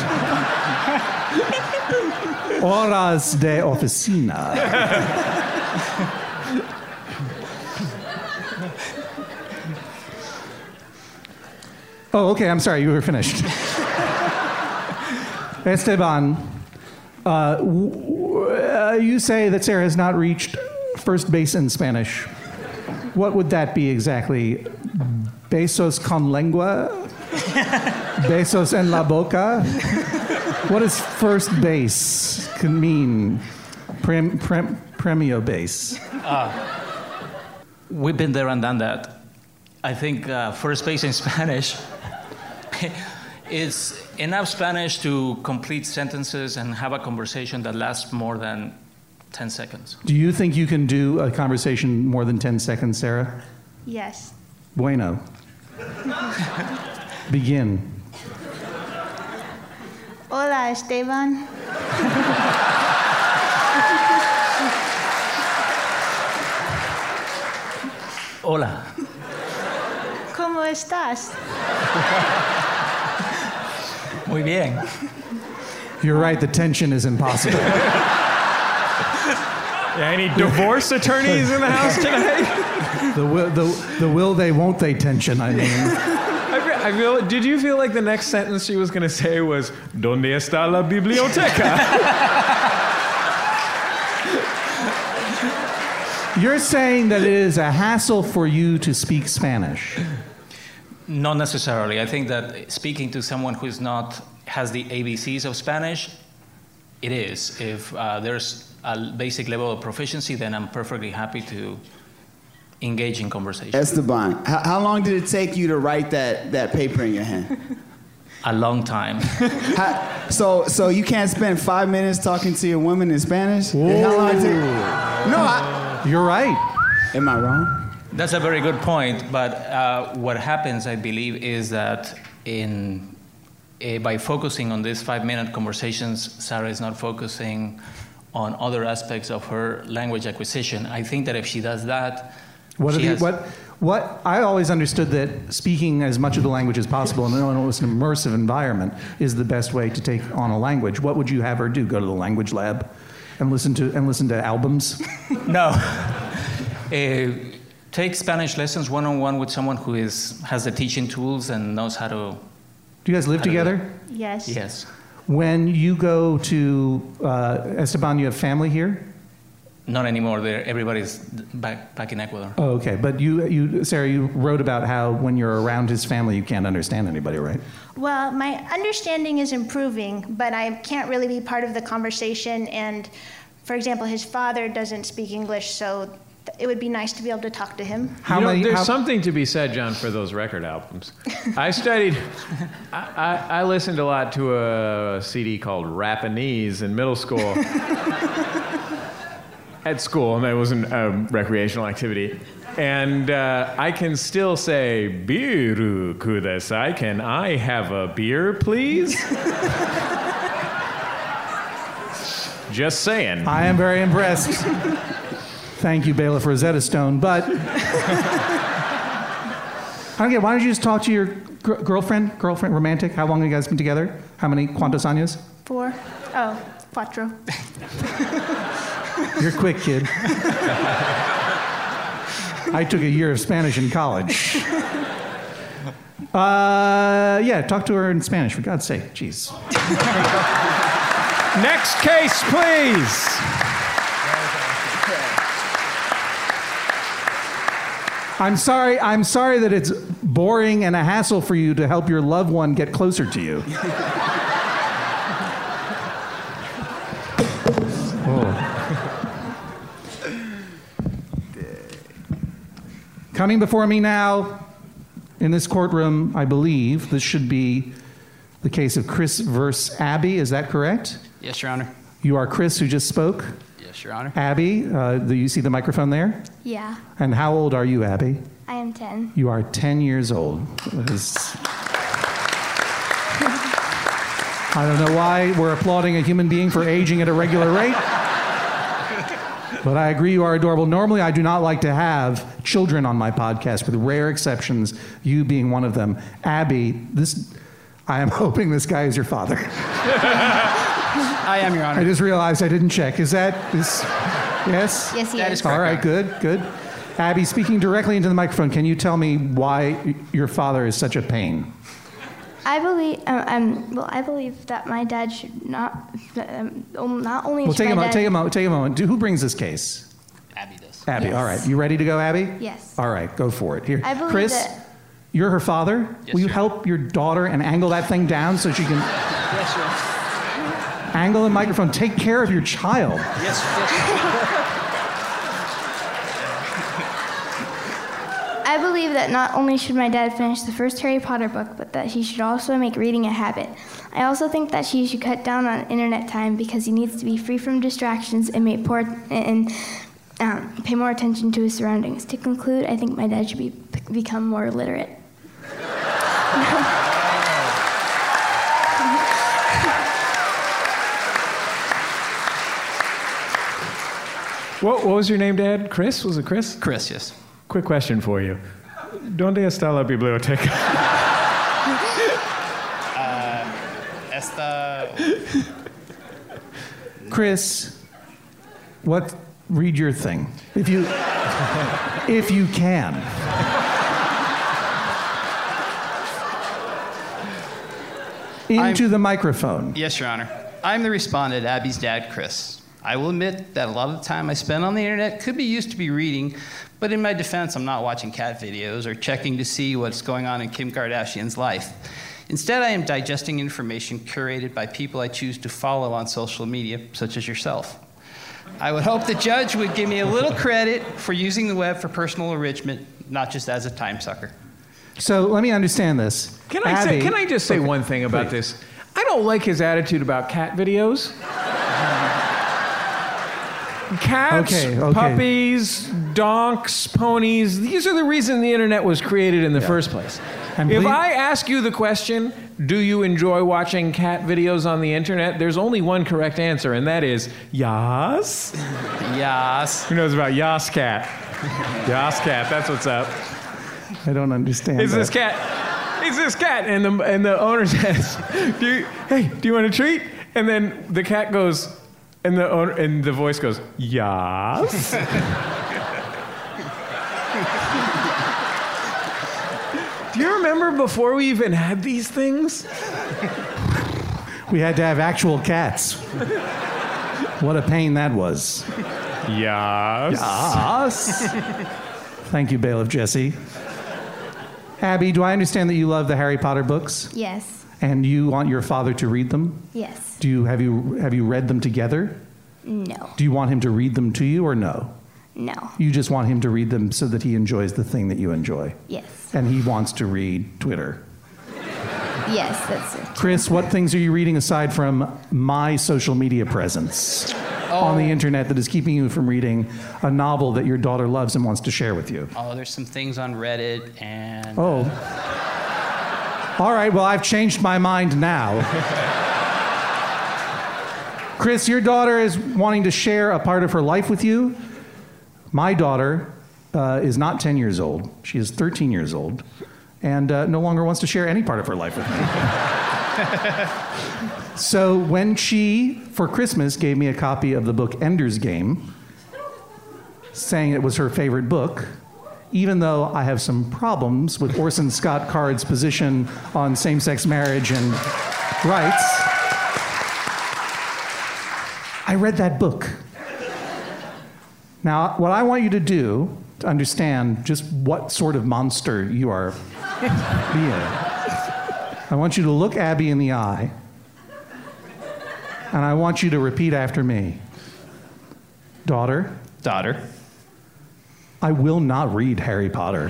B: Horas de oficina. Oh, okay, I'm sorry, you were finished. Esteban, you say that Sarah has not reached first base in Spanish. What would that be exactly? Besos con lengua? Besos en la boca? What does first base can mean? Premio base.
K: We've been there and done that. I think first base in Spanish is enough Spanish to complete sentences and have a conversation that lasts more than 10 seconds.
B: Do you think you can do a conversation more than 10 seconds, Sarah?
J: Yes.
B: Bueno. Begin.
J: Hola, Esteban.
K: Hola.
J: ¿Cómo estás?
K: Muy bien.
B: You're right, the tension is impossible.
C: Any divorce attorneys in the house tonight?
B: The will they, won't they tension, I mean.
C: I feel. Did you feel like the next sentence she was going to say was, ¿Dónde está la biblioteca?
B: You're saying that it is a hassle for you to speak Spanish.
K: Not necessarily. I think that speaking to someone who has the ABCs of Spanish, it is. If there's a basic level of proficiency, then I'm perfectly happy to engage in conversation.
E: Esteban, how long did it take you to write that paper in your hand?
K: A long time.
E: So you can't spend 5 minutes talking to your woman in Spanish? How long did it take?
B: You're right.
E: Am I wrong?
K: That's a very good point, but what happens, I believe, is that by focusing on these 5-minute conversations, Sarah is not focusing on other aspects of her language acquisition. I think that if she does that,
B: what I always understood that speaking as much of the language as possible in an almost immersive environment is the best way to take on a language. What would you have her do? Go to the language lab and listen to albums?
K: No. Take Spanish lessons one-on-one with someone who has the teaching tools and knows how to.
B: Do you guys live together?
J: Yes.
K: Yes.
B: When you go to Esteban, you have family here?
K: Not anymore. Everybody's back in Ecuador.
B: Oh, okay. But you, Sarah, you wrote about how when you're around his family, you can't understand anybody, right?
J: Well, my understanding is improving, but I can't really be part of the conversation. And, for example, his father doesn't speak English, so it would be nice to be able to talk to him.
C: There's something to be said, John, for those record albums. I studied, I listened a lot to a CD called Rapanese in middle school. At school, and that wasn't a recreational activity. And I can still say, Biru kudasai, can I have a beer, please? Just saying.
B: I am very impressed. Thank you, Bailiff Rosetta Stone. But I don't get. Why don't you just talk to your girlfriend, romantic? How long have you guys been together? How many cuantos años?
J: 4. Oh, 4.
B: You're quick, kid. I took a year of Spanish in college. Yeah, talk to her in Spanish, for God's sake. Jeez.
A: Next case, please.
B: I'm sorry that it's boring and a hassle for you to help your loved one get closer to you. Coming before me now, in this courtroom, I believe this should be the case of Chris versus Abby. Is that correct?
L: Yes, Your Honor.
B: You are Chris who just spoke?
L: Yes, Your Honor.
B: Abby, do you see the microphone there?
J: Yeah.
B: And how old are you, Abby?
J: I am 10.
B: You are 10 years old. I don't know why we're applauding a human being for aging at a regular rate. But I agree you are adorable. Normally, I do not like to have children on my podcast, with rare exceptions, you being one of them. Abby, I am hoping this guy is your father.
L: I am, Your Honor.
B: I just realized I didn't check. Is that this? Yes?
J: Yes, he
L: That
J: is.
L: is correct.
B: All right, good. Abby, speaking directly into the microphone, can you tell me why your father is such a pain?
J: I believe that my dad should not only.
B: Well,
J: should my dad,
B: take a moment. Who brings this case?
L: Abby does.
B: Abby.
J: Yes.
B: All right. You ready to go, Abby?
J: Yes.
B: All right, go for it. Here,
J: I believe
B: Chris,
J: that-
B: you're her father.
L: Yes,
B: Will you
L: sir.
B: help your daughter and angle that thing down so she can
L: Yes, Your Honor.
B: angle the microphone? Take care of your child.
L: Yes.
J: I believe that not only should my dad finish the first Harry Potter book, but that he should also make reading a habit. I also think that he should cut down on internet time because he needs to be free from distractions and pay more attention to his surroundings. To conclude, I think my dad should become more literate.
A: What was your name, Dad? Chris? Was it Chris?
L: Chris, yes.
A: Quick question for you. ¿Dónde está la biblioteca?
B: Chris, read your thing. If you can. Into the microphone.
L: Yes, Your Honor. I'm the respondent, Abby's dad, Chris. I will admit that a lot of the time I spend on the internet could be used to be reading, but in my defense, I'm not watching cat videos or checking to see what's going on in Kim Kardashian's life. Instead, I am digesting information curated by people I choose to follow on social media, such as yourself. I would hope the judge would give me a little credit for using the web for personal enrichment, not just as a time sucker.
B: So let me understand this.
A: Can I just say one thing about this? I don't like his attitude about cat videos. Cats, puppies, donks, ponies, these are the reason the internet was created in the first place. If I ask you the question, do you enjoy watching cat videos on the internet? There's only one correct answer, and that is yas.
L: Yas.
A: Who knows about Yas Cat? Yas Cat, that's what's up.
B: I don't understand.
A: It's this cat. It's this cat, and the owner says, "Do you want a treat?" And then the cat goes, and the voice goes, "Yas." Do you remember before we even had these things?
B: We had to have actual cats. What a pain that was.
A: Yas.
B: Yas. Thank you, Bailiff Jesse. Abby, do I understand that you love the Harry Potter books?
J: Yes.
B: And you want your father to read them?
J: Yes.
B: Have you read them together?
J: No.
B: Do you want him to read them to you or no?
J: No.
B: You just want him to read them so that he enjoys the thing that you enjoy?
J: Yes.
B: And he wants to read Twitter?
J: Yes, that's it.
B: Chris, what things are you reading aside from my social media presence on the internet that is keeping you from reading a novel that your daughter loves and wants to share with you?
L: Oh, there's some things on Reddit and...
B: Oh. All right, well, I've changed my mind now. Chris, your daughter is wanting to share a part of her life with you. My daughter is not 10 years old. She is 13 years old and no longer wants to share any part of her life with me. So when she, for Christmas, gave me a copy of the book Ender's Game, saying it was her favorite book, even though I have some problems with Orson Scott Card's position on same-sex marriage and rights, I read that book. Now, what I want you to do to understand just what sort of monster you are being, I want you to look Abby in the eye, and I want you to repeat after me. Daughter.
L: Daughter.
B: I will not read Harry Potter.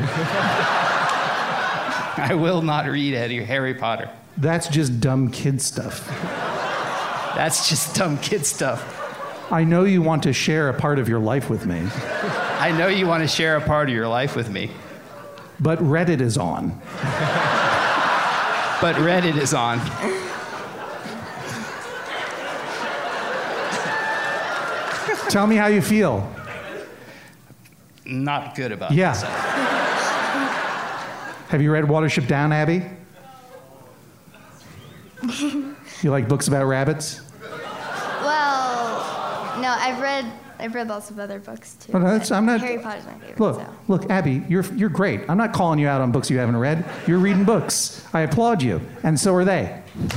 L: I will not read Harry Potter.
B: That's just dumb kid stuff.
L: That's just dumb kid stuff.
B: I know you want to share a part of your life with me.
L: I know you want to share a part of your life with me.
B: But Reddit is on.
L: But Reddit is on.
B: Tell me how you feel.
L: Not good about
B: Yeah.
L: this.
B: Have you read Watership Down, Abby? You like books about rabbits?
J: Well, no, I've read lots of other books too.
B: Well,
J: but
B: I'm not.
J: Harry Potter's my favorite.
B: Look,
J: so.
B: look, Abby, you're great. I'm not calling you out on books you haven't read. You're reading books. I applaud you, and so are they.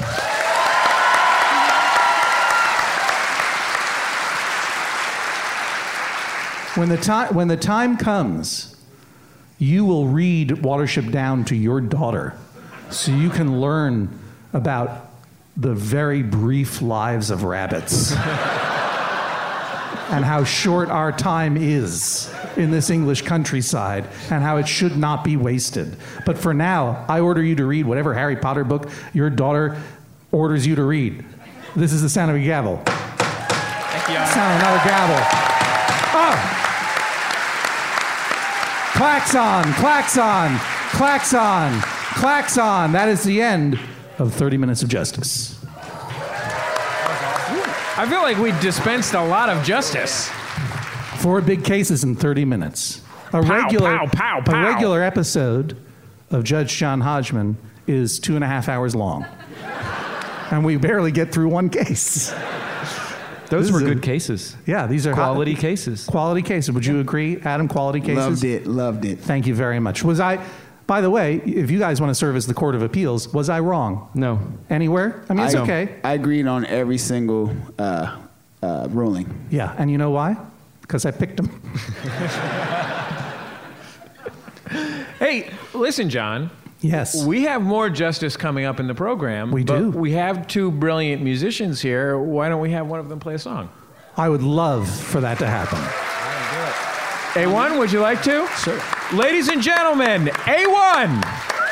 B: When the time comes, you will read Watership Down to your daughter, so you can learn about the very brief lives of rabbits and how short our time is in this English countryside and how it should not be wasted. But for now, I order you to read whatever Harry Potter book your daughter orders you to read. This is the sound of a gavel.
L: Thank you, Your Honor.
B: Sound of another gavel. Oh! Klaxon, klaxon, klaxon, klaxon. That is the end of 30 Minutes of Justice.
C: I feel like we dispensed a lot of justice.
B: 4 big cases in 30 minutes. A regular episode of Judge John Hodgman is 2.5 hours long. And we barely get through one case.
D: Those were good cases.
B: Yeah, these are
D: quality cases.
B: Quality cases. Would you agree, Adam? Quality cases?
E: Loved it.
B: Thank you very much. By the way, if you guys want to serve as the Court of Appeals, was I wrong?
D: No.
B: Anywhere? I mean, it's okay.
E: I agreed on every single ruling.
B: Yeah, and you know why? Because I picked them.
C: Hey, listen, John.
B: Yes.
C: We have more justice coming up in the program.
B: We do.
C: We have 2 brilliant musicians here. Why don't we have one of them play a song?
B: I would love for that to happen.
C: A1, would you like to?
B: Sure.
C: Ladies and gentlemen, A1!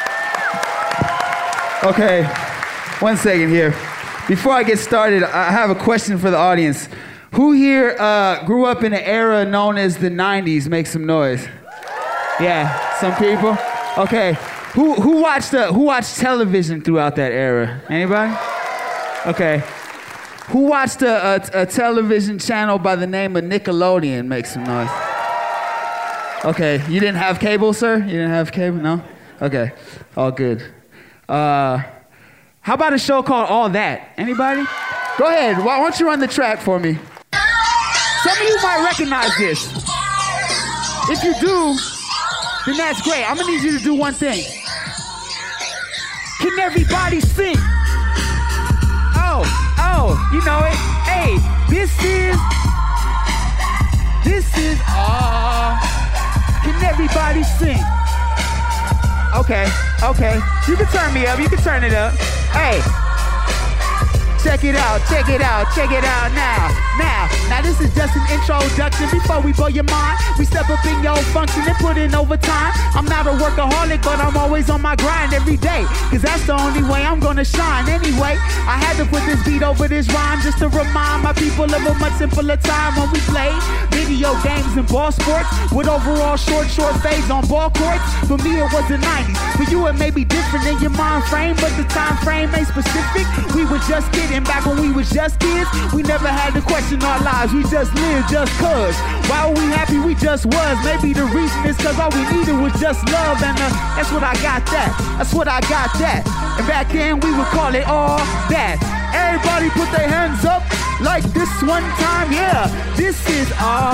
E: Okay, 1 second here. Before I get started, I have a question for the audience. Who here grew up in an era known as the 90s? Make some noise. Yeah, some people? Okay. Who watched television throughout that era? Anybody? Okay. Who watched a television channel by the name of Nickelodeon? Make some noise. Okay, you didn't have cable, sir? You didn't have cable? No? Okay, all good. How about a show called All That? Anybody? Go ahead, why don't you run the track for me? Some of you might recognize this. If you do, then that's great. I'm gonna need you to do one thing. Can everybody sing? Oh, you know it. Hey, this is, can everybody sing? Okay. You can turn me up, you can turn it up. Hey, check it out now, this is just an introduction. Before we blow your mind, we step up in your function and put in overtime. I'm not a workaholic, but I'm always on my grind every day, cause that's the only way I'm gonna shine. Anyway, I had to put this beat over this rhyme just to remind my people of a much simpler time when we played video games and ball sports with overall short fades on ball courts. For me it was the 90s, for you it may be different in your mind frame, but the time frame ain't specific. We were just kidding.
M: And back when we was just kids, we never had to question our lives. We just lived just cuz. Why were we happy? We just was. Maybe the reason is cause all we needed was just love. And that's what I got that. That's what I got that. And back then we would call it all that. Everybody put their hands up like this one time. Yeah, this is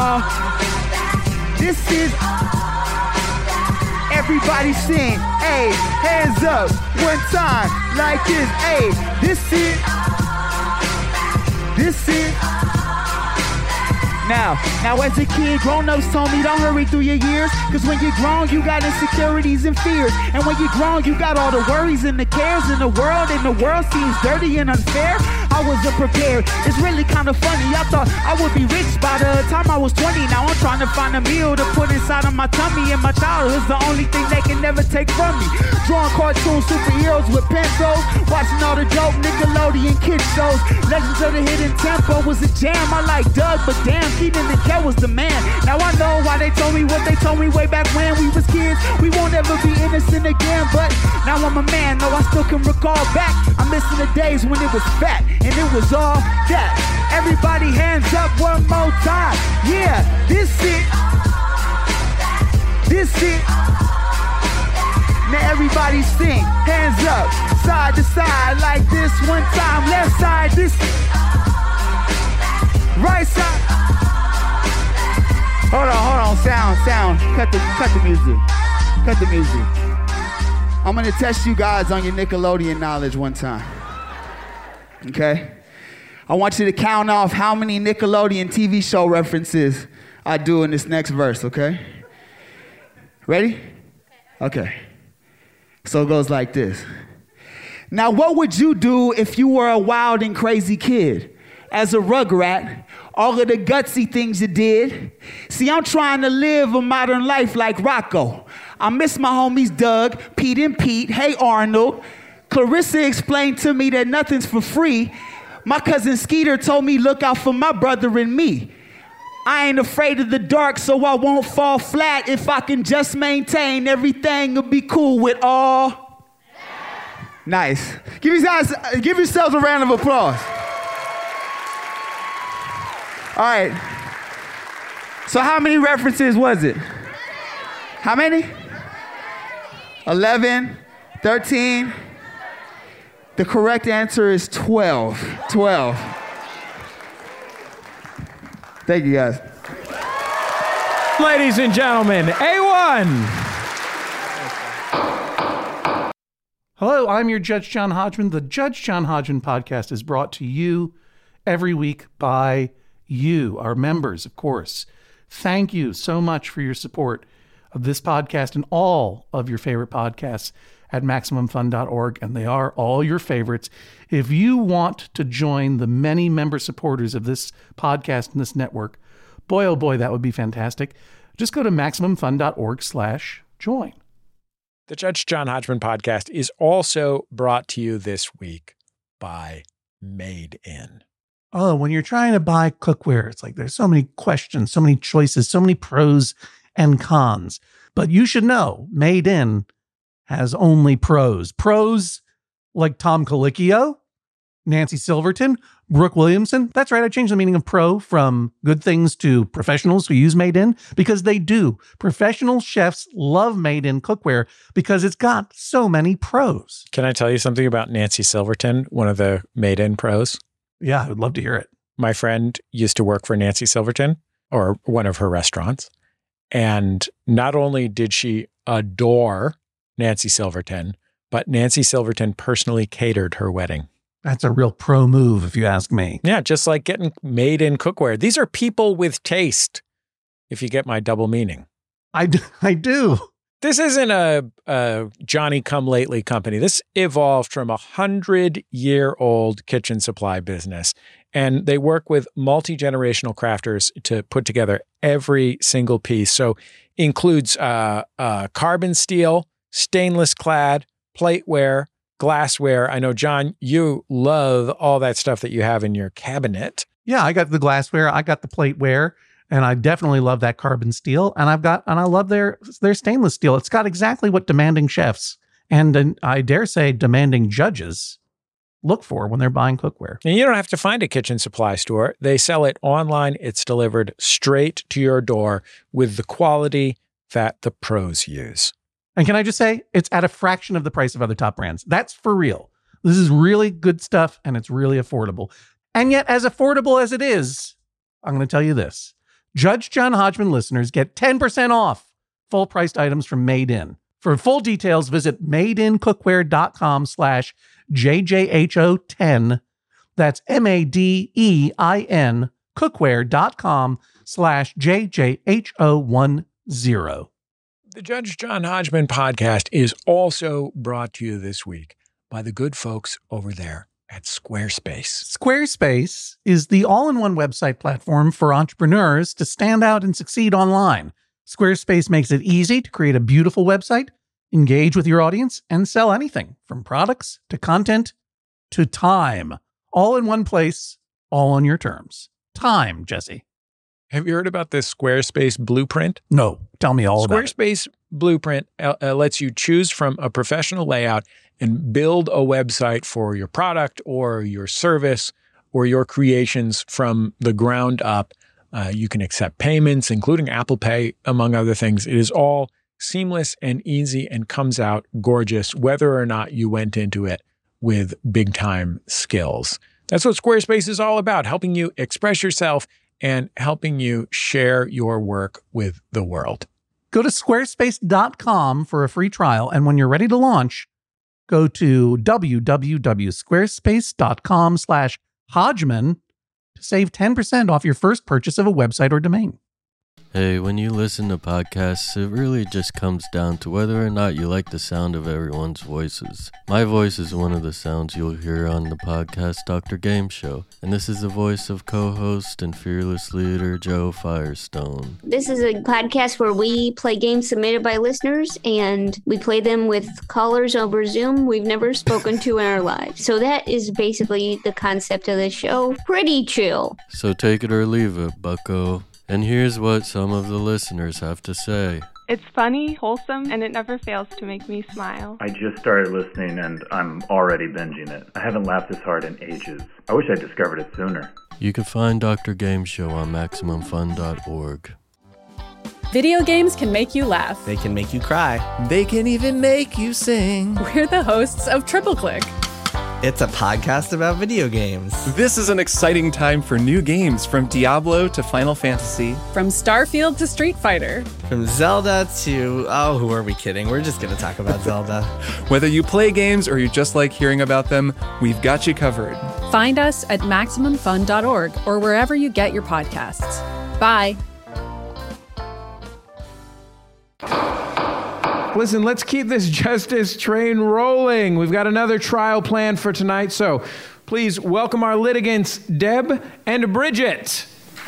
M: everybody sing, hey, hands up, one time, like this, hey, this is. Now as a kid, grown-ups told me don't hurry through your years, cause when you're grown, you got insecurities and fears. And when you're grown, you got all the worries and the cares in the world, and the world seems dirty and unfair. I wasn't prepared. It's really kind of funny. I thought I would be rich by the time I was 20. Now I'm trying to find a meal to put inside of my tummy, and my childhood's the only thing they can never take from me. Drawing cartoon superheroes with pencils, watching all the dope Nickelodeon kid shows. Legends of the Hidden Temple was a jam. I like Doug, but damn, Kenan and Kel was the man. Now I know why they told me what they told me way back when we was kids. We won't ever be innocent again, but now I'm a man. No, I still can recall back. I'm missing the days when it was fat and it was all that. Everybody hands up one more time. Yeah, this it. Now everybody sing, hands up, side to side like this one time. Left side, this. Right side. Hold on, sound. Cut the music. I'm gonna test you guys on your Nickelodeon knowledge one time. Okay? I want you to count off how many Nickelodeon TV show references I do in this next verse, okay? Ready? Okay. So it goes like this. Now, what would you do if you were a wild and crazy kid? As a Rugrat, all of the gutsy things you did. See, I'm trying to live a modern life like Rocco. I miss my homies Doug, Pete and Pete, hey Arnold. Clarissa explained to me that nothing's for free. My cousin Skeeter told me look out for my brother and me. I ain't afraid of the dark, so I won't fall flat. If I can just maintain, everything will be cool with all. Nice. Give yourselves a round of applause. All right. So how many references was it? How many? 11, 13. The correct answer is 12. 12. Thank you, guys.
A: Ladies and gentlemen, A1.
B: Hello, I'm your Judge John Hodgman. The Judge John Hodgman podcast is brought to you every week by you, our members, of course. Thank you so much for your support of this podcast and all of your favorite podcasts at MaximumFun.org, and they are all your favorites. If you want to join the many member supporters of this podcast and this network, boy, oh boy, that would be fantastic. Just go to MaximumFun.org/join.
A: The Judge John Hodgman podcast is also brought to you this week by Made In.
B: Oh, when you're trying to buy cookware, it's like there's so many questions, so many choices, so many pros and cons. But you should know, Made In has only pros. Pros like Tom Colicchio, Nancy Silverton, Brooke Williamson. That's right, I changed the meaning of pro from good things to professionals who use Made In, because they do. Professional chefs love Made In cookware because it's got so many pros.
A: Can I tell you something about Nancy Silverton, one of the Made In pros?
B: Yeah, I would love to hear it.
A: My friend used to work for Nancy Silverton, or one of her restaurants. And not only did she adore Nancy Silverton, but Nancy Silverton personally catered her wedding.
B: That's a real pro move, if you ask me.
A: Yeah, just like getting Made In cookware. These are people with taste, if you get my double meaning.
B: I do.
A: This isn't a Johnny-come-lately company. This evolved from 100-year-old kitchen supply business. And they work with multi-generational crafters to put together every single piece. So includes carbon steel, stainless clad, plateware, glassware. I know, John, you love all that stuff that you have in your cabinet.
B: Yeah, I got the glassware, I got the plateware, and I definitely love that carbon steel. And I love their stainless steel. It's got exactly what demanding chefs and I dare say demanding judges look for when they're buying cookware.
A: And you don't have to find a kitchen supply store. They sell it online. It's delivered straight to your door with the quality that the pros use.
B: And can I just say, it's at a fraction of the price of other top brands. That's for real. This is really good stuff, and it's really affordable. And yet, as affordable as it is, I'm going to tell you this. Judge John Hodgman listeners get 10% off full-priced items from Made In. For full details, visit madeincookware.com/JJHO10. That's MADEIN cookware.com/JJHO10.
A: The Judge John Hodgman podcast is also brought to you this week by the good folks over there at Squarespace.
B: Squarespace is the all-in-one website platform for entrepreneurs to stand out and succeed online. Squarespace makes it easy to create a beautiful website, engage with your audience, and sell anything from products to content to time. All in one place, all on your terms. Time, Jesse.
A: Have you heard about this Squarespace blueprint?
B: No. Tell me all about it.
A: Squarespace blueprint lets you choose from a professional layout and build a website for your product or your service or your creations from the ground up. You can accept payments, including Apple Pay, among other things. It is all seamless and easy and comes out gorgeous, whether or not you went into it with big time skills. That's what Squarespace is all about, helping you express yourself and helping you share your work with the world.
B: Go to squarespace.com for a free trial. And when you're ready to launch, go to www.squarespace.com/Hodgman to save 10% off your first purchase of a website or domain.
N: Hey, when you listen to podcasts, it really just comes down to whether or not you like the sound of everyone's voices. My voice is one of the sounds you'll hear on the podcast Dr. Game Show, and this is the voice of co-host and fearless leader Joe Firestone.
O: This is a podcast where we play games submitted by listeners, and we play them with callers over Zoom we've never spoken to in our lives. So that is basically the concept of the show. Pretty chill.
N: So take it or leave it, bucko. And here's what some of the listeners have to say.
P: It's funny, wholesome, and it never fails to make me smile.
Q: I just started listening and I'm already binging it. I haven't laughed this hard in ages. I wish I discovered it sooner.
N: You can find Dr. Game Show on MaximumFun.org.
R: Video games can make you laugh.
S: They can make you cry. They can even make you sing.
R: We're the hosts of Triple Click.
S: It's a podcast about video games.
T: This is an exciting time for new games, from Diablo to Final Fantasy.
R: From Starfield to Street Fighter.
S: From Zelda to, who are we kidding? We're just going to talk about Zelda.
T: Whether you play games or you just like hearing about them, we've got you covered.
R: Find us at MaximumFun.org or wherever you get your podcasts. Bye.
C: Listen, let's keep this justice train rolling. We've got another trial planned for tonight, so please welcome our litigants, Deb and Bridget.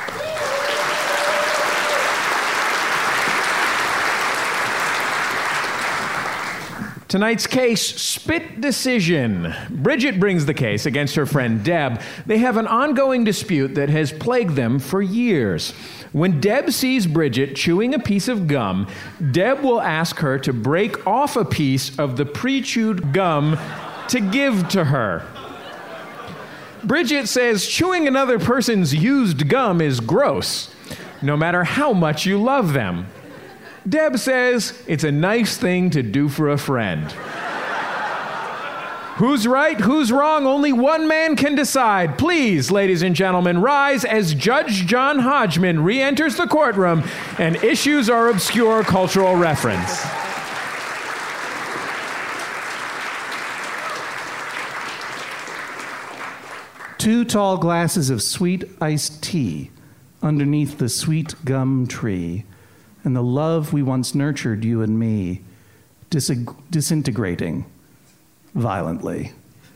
C: Tonight's case, split decision. Bridget brings the case against her friend Deb. They have an ongoing dispute that has plagued them for years. When Deb sees Bridget chewing a piece of gum, Deb will ask her to break off a piece of the pre-chewed gum to give to her. Bridget says chewing another person's used gum is gross, no matter how much you love them. Deb says it's a nice thing to do for a friend. Who's right, who's wrong, only one man can decide. Please, ladies and gentlemen, rise as Judge John Hodgman re-enters the courtroom and issues our obscure cultural reference.
B: Two tall glasses of sweet iced tea underneath the sweet gum tree, and the love we once nurtured, you and me, disintegrating violently.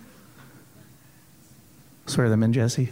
B: Swear them in, Jesse.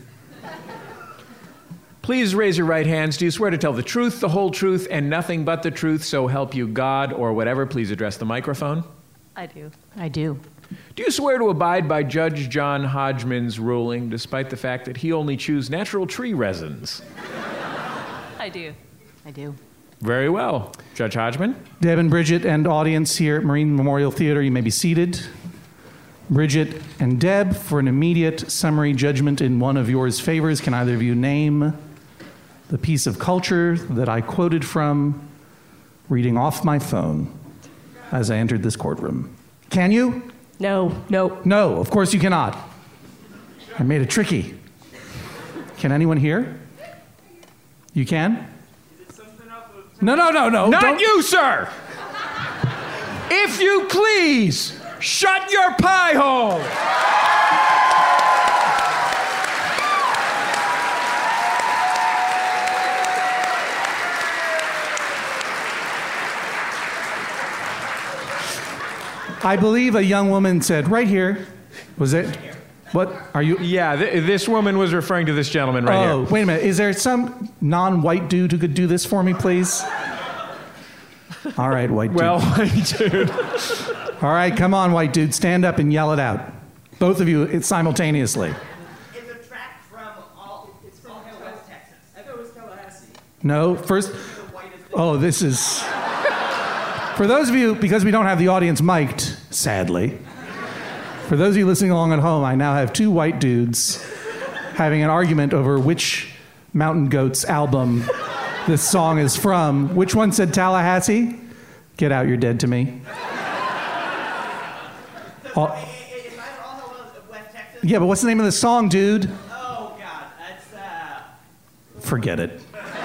C: Please raise your right hands. Do you swear to tell the truth, the whole truth, and nothing but the truth, so help you God or whatever? Please address the microphone.
R: I do. I do.
C: Do you swear to abide by Judge John Hodgman's ruling, despite the fact that he only chews natural tree resins?
R: I do. I do.
C: Very well. Judge Hodgman?
B: Deb and Bridget and audience here at Marine Memorial Theater, you may be seated. Bridget and Deb, for an immediate summary judgment in one of yours favors, can either of you name the piece of culture that I quoted from reading off my phone as I entered this courtroom? Can you?
U: No.
B: No, of course you cannot. I made it tricky. Can anyone hear? You can? No.
C: Not you, sir! If you please, shut your pie hole!
B: I believe a young woman said, right here. Was it? What are you?
C: Yeah, this woman was referring to this gentleman right here.
B: Oh, wait a minute. Is there some non-white dude who could do this for me, please? All right, white dude.
C: Well, white dude.
B: All right, come on, white dude. Stand up and yell it out. Both of you simultaneously.
V: It's a track from it's from West Texas. I thought it was Tallahassee.
B: No, first. Oh, this is. For those of you, because we don't have the audience mic'd, sadly. For those of you listening along at home, I now have two white dudes having an argument over which Mountain Goats album this song is from. Which one said Tallahassee? Get out, you're dead to me. Yeah, but what's the name of the song, dude?
V: Oh, God. That's,
B: Forget it.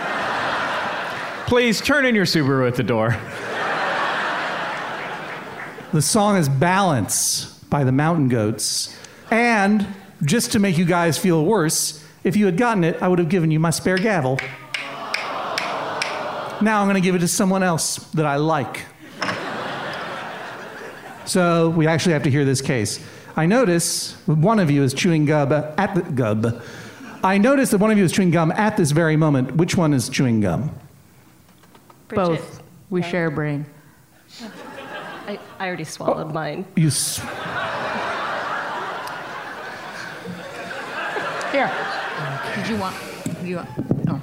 C: Please turn in your Subaru at the door.
B: The song is Balance by the Mountain Goats. And just to make you guys feel worse, if you had gotten it, I would have given you my spare gavel. Now I'm going to give it to someone else that I like. So we actually have to hear this case. I notice one of you is chewing gum at the gub. I notice that one of you is chewing gum at this very moment. Which one is chewing gum?
U: Bridget. Both. We share a brain.
W: I already swallowed mine.
B: You.
U: Here. Did you want? Oh.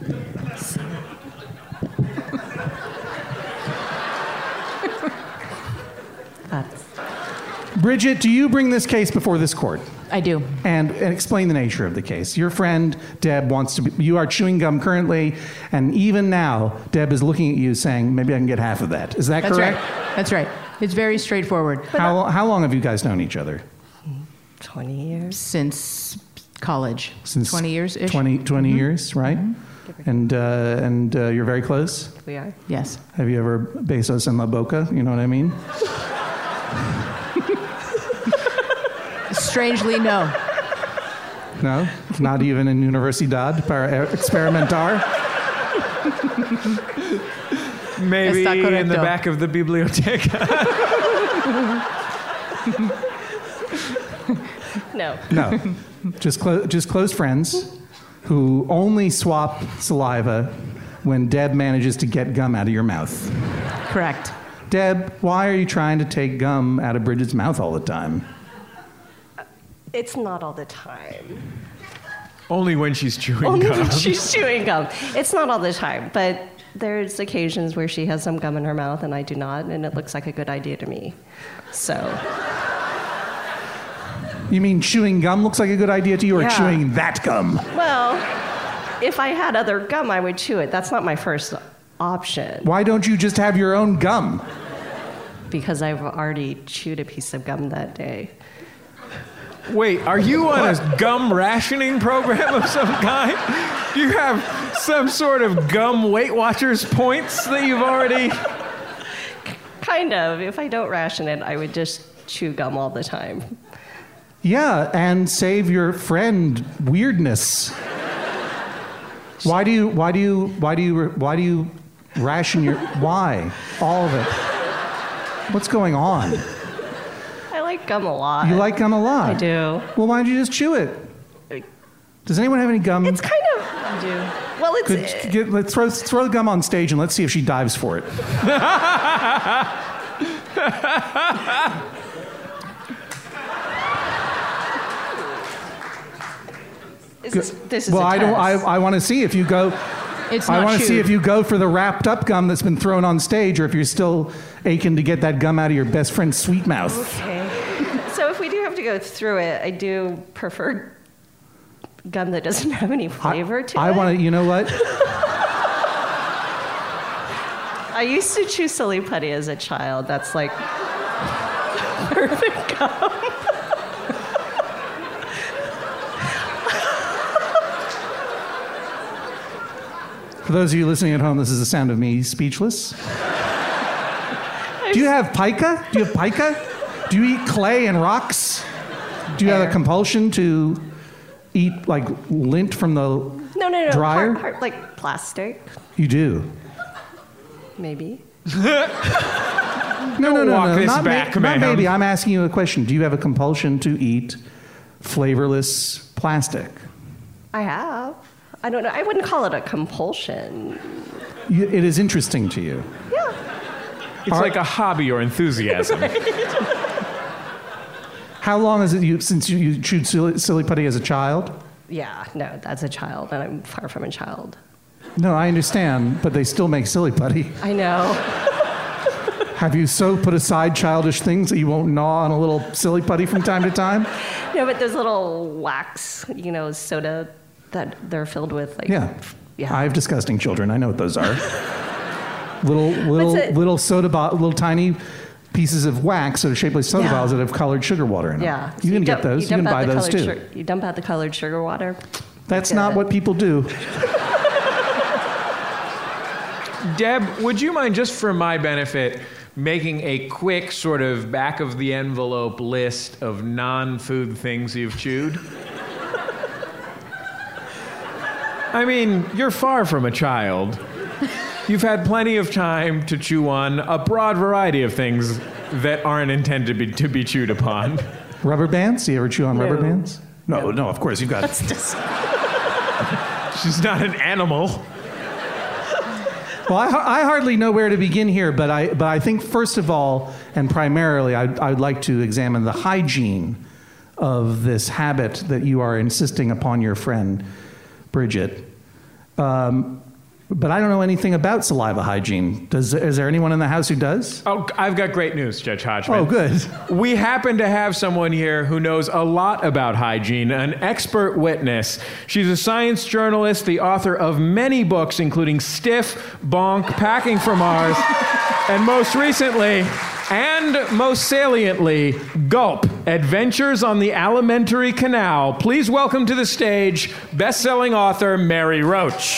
B: Bridget, do you bring this case before this court?
U: I do.
B: And explain the nature of the case. Your friend, Deb, wants to be, you are chewing gum currently, and even now, Deb is looking at you saying, maybe I can get half of that. Is that correct?
U: That's right. It's very straightforward.
B: How long have you guys known each other?
W: 20 years.
U: Since college.
B: Since
U: 20 years-ish.
B: 20 years, right? And you're very close?
W: We are.
U: Yes.
B: Have you ever Besos en la boca? You know what I mean?
U: Strangely, no.
B: No? Not even in Universidad para Experimentar?
C: Maybe in the back of the biblioteca.
W: No.
B: No. Just close friends who only swap saliva when Deb manages to get gum out of your mouth.
U: Correct.
B: Deb, why are you trying to take gum out of Bridget's mouth all the time?
W: It's not all the time.
C: Only when she's chewing gum.
W: Only when she's chewing gum. It's not all the time, but there's occasions where she has some gum in her mouth and I do not, and it looks like a good idea to me. So.
B: You mean chewing gum looks like a good idea to you, or
W: Yeah.
B: chewing that gum?
W: Well, if I had other gum, I would chew it. That's not my first option.
B: Why don't you just have your own gum?
W: Because I've already chewed a piece of gum that day.
C: Wait, are you on a gum rationing program of some kind? Do you have some sort of gum Weight Watchers points that you've already...
W: Kind of. If I don't ration it, I would just chew gum all the time.
B: Yeah, and save your friend weirdness. Why do you ration your... Why? All of it. What's going on?
W: I like gum a lot.
B: You like gum a lot?
W: I do.
B: Well, why don't you just chew it? Does anyone have any gum?
W: It's kind of... I do. Well, it's...
B: Let's throw the gum on stage and let's see if she dives for it.
W: This is
B: well,
W: a
B: I
W: test.
B: don't. I want to see if you go.
U: It's
B: I
U: not
B: want to see
U: chewed.
B: if you go for the wrapped up gum that's been thrown on stage, or if you're still aching to get that gum out of your best friend's sweet mouth.
W: Okay. So if we do have to go through it, I do prefer gum that doesn't have any flavor to it.
B: I want to, you know what?
W: I used to chew Silly Putty as a child. That's like perfect gum.
B: For those of you listening at home, this is the sound of me speechless. Do you have pica? Do you have pica? Do you eat clay and rocks? Do you have a compulsion to eat like lint from the
W: No.
B: dryer?
W: Hard, like plastic,
B: You do.
W: maybe.
B: No.
C: walk this
B: Not
C: back,
B: not
C: ma'am.
B: maybe. I'm asking you a question. Do you have a compulsion to eat flavorless plastic?
W: I have. I don't know. I wouldn't call it a compulsion.
B: It is interesting to you.
W: Yeah.
C: It's like a hobby or enthusiasm.
B: How long is it since you chewed silly putty as a child?
W: Yeah, no, that's a child, and I'm far from a child.
B: No, I understand, but they still make silly putty.
W: I know.
B: Have you so put aside childish things that you won't gnaw on a little silly putty from time to time?
W: No, but those little wax, soda that they're filled with, like.
B: Yeah. I have disgusting children. I know what those are. little soda bottle, little tiny pieces of wax that are shaped like soda bottles that have colored sugar water in them.
W: Yeah.
B: You can get those. You can buy those too.
W: You dump out the colored sugar water.
B: That's not what people do.
C: Deb, would you mind, just for my benefit, making a quick sort of back of the envelope list of non-food things you've chewed? I mean, you're far from a child. You've had plenty of time to chew on a broad variety of things that aren't intended to be chewed upon.
B: Rubber bands? Do you ever chew on rubber bands? No, of course you've got.
W: That's just.
C: She's not an animal.
B: Well, I hardly know where to begin here, but I think first of all and primarily, I'd like to examine the hygiene of this habit that you are insisting upon your friend Bridget. But I don't know anything about saliva hygiene. Is there anyone in the house who does?
C: Oh, I've got great news, Judge Hodgman.
B: Oh, good.
C: We happen to have someone here who knows a lot about hygiene, an expert witness. She's a science journalist, the author of many books, including Stiff, Bonk, Packing for Mars, and most recently, and most saliently, Gulp, Adventures on the Alimentary Canal. Please welcome to the stage best-selling author Mary Roach.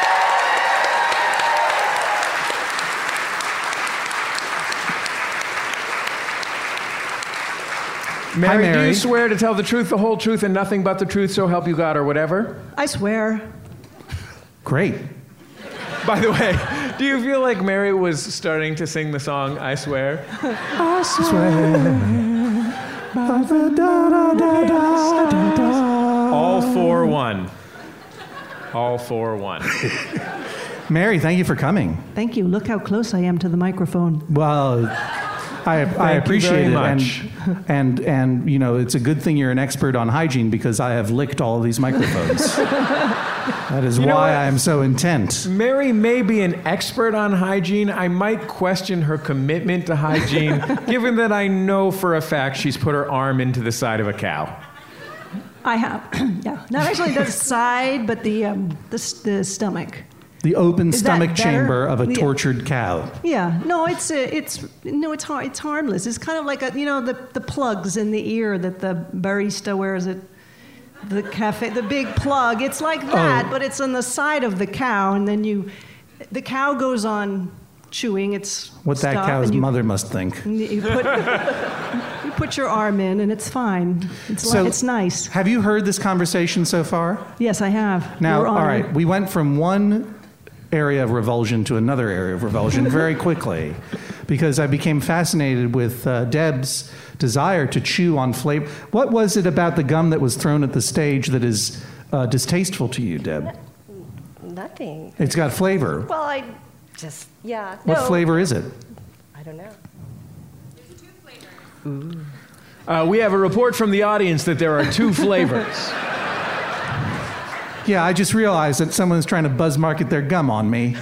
C: Mary,
B: Hi, Mary.
C: Do you swear to tell the truth, the whole truth, and nothing but the truth, so help you God, or whatever?
F: I swear. Great.
C: By the way, do you feel like Mary was starting to sing the song, I Swear?
F: I swear.
C: All for one. All for one.
B: Mary, thank you for coming.
F: Thank you. Look how close I am to the microphone.
B: Well, I appreciate it,
C: much.
B: and it's a good thing you're an expert on hygiene because I have licked all of these microphones. That is why I am so intent.
C: Mary may be an expert on hygiene. I might question her commitment to hygiene, given that I know for a fact she's put her arm into the side of a cow.
F: I have, yeah. Not actually the side, but the stomach.
B: The open
F: Is that
B: stomach
F: better?
B: chamber of a
F: Yeah.
B: tortured cow.
F: Yeah, no, it's harmless. It's kind of like the plugs in the ear that the barista wears at the cafe, the big plug. It's like that, but it's on the side of the cow, and then the cow goes on chewing its
B: What that
F: stuff,
B: cow's
F: and you-
B: mother must think.
F: You put your arm in, and it's fine. It's nice.
B: Have you heard this conversation so far?
F: Yes, I have.
B: Now,
F: Your
B: all
F: Honor.
B: right, we went from one area of revulsion to another area of revulsion very quickly because I became fascinated with Deb's desire to chew on flavor. What was it about the gum that was thrown at the stage that is distasteful to you, Deb?
W: Nothing.
B: It's got flavor.
W: Well,
B: What flavor is it?
W: I don't know.
C: We have a report from the audience that there are 2 flavors.
B: Yeah, I just realized that someone's trying to buzz market their gum on me.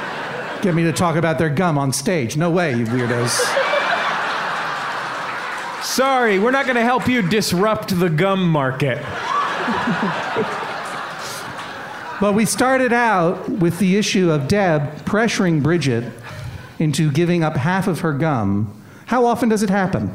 B: Get me to talk about their gum on stage. No way, you weirdos.
C: Sorry, we're not going to help you disrupt the gum market.
B: But we started out with the issue of Deb pressuring Bridget into giving up half of her gum. How often does it happen?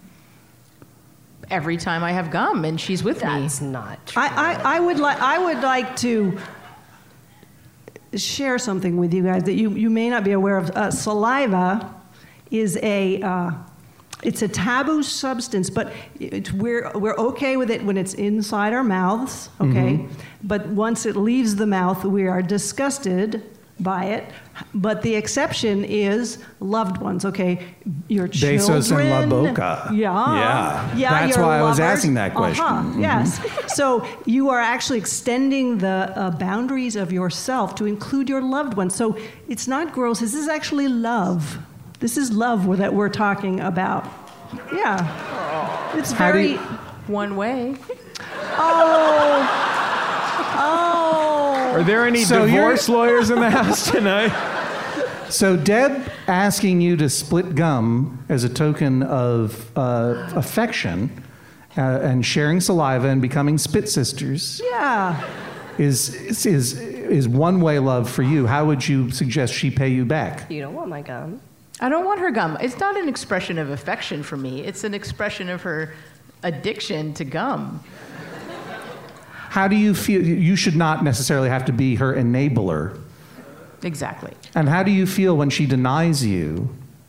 U: Every time I have gum and she's with me.
W: That's not true.
F: I would like to share something with you guys that you may not be aware of. Saliva is it's a taboo substance, but we're okay with it when it's inside our mouths, okay? Mm-hmm. But once it leaves the mouth, we are disgusted by it. But the exception is loved ones, okay? Your children.
B: Besos en la boca.
F: Yeah.
B: That's
F: your
B: why I was
F: lovers.
B: asking that question. Mm-hmm.
F: Yes. So you are actually extending the boundaries of yourself to include your loved ones. So it's not gross. This is actually love. This is love that we're talking about. Yeah. It's very...
U: One way.
C: Are there any divorce lawyers in the house tonight?
B: So Deb asking you to split gum as a token of affection and sharing saliva and becoming spit sisters is one-way love for you. How would you suggest she pay you back?
W: You don't want my gum.
U: I don't want her gum. It's not an expression of affection for me. It's an expression of her addiction to gum.
B: How do you feel? You should not necessarily have to be her enabler.
U: Exactly.
B: And how do you feel when she denies you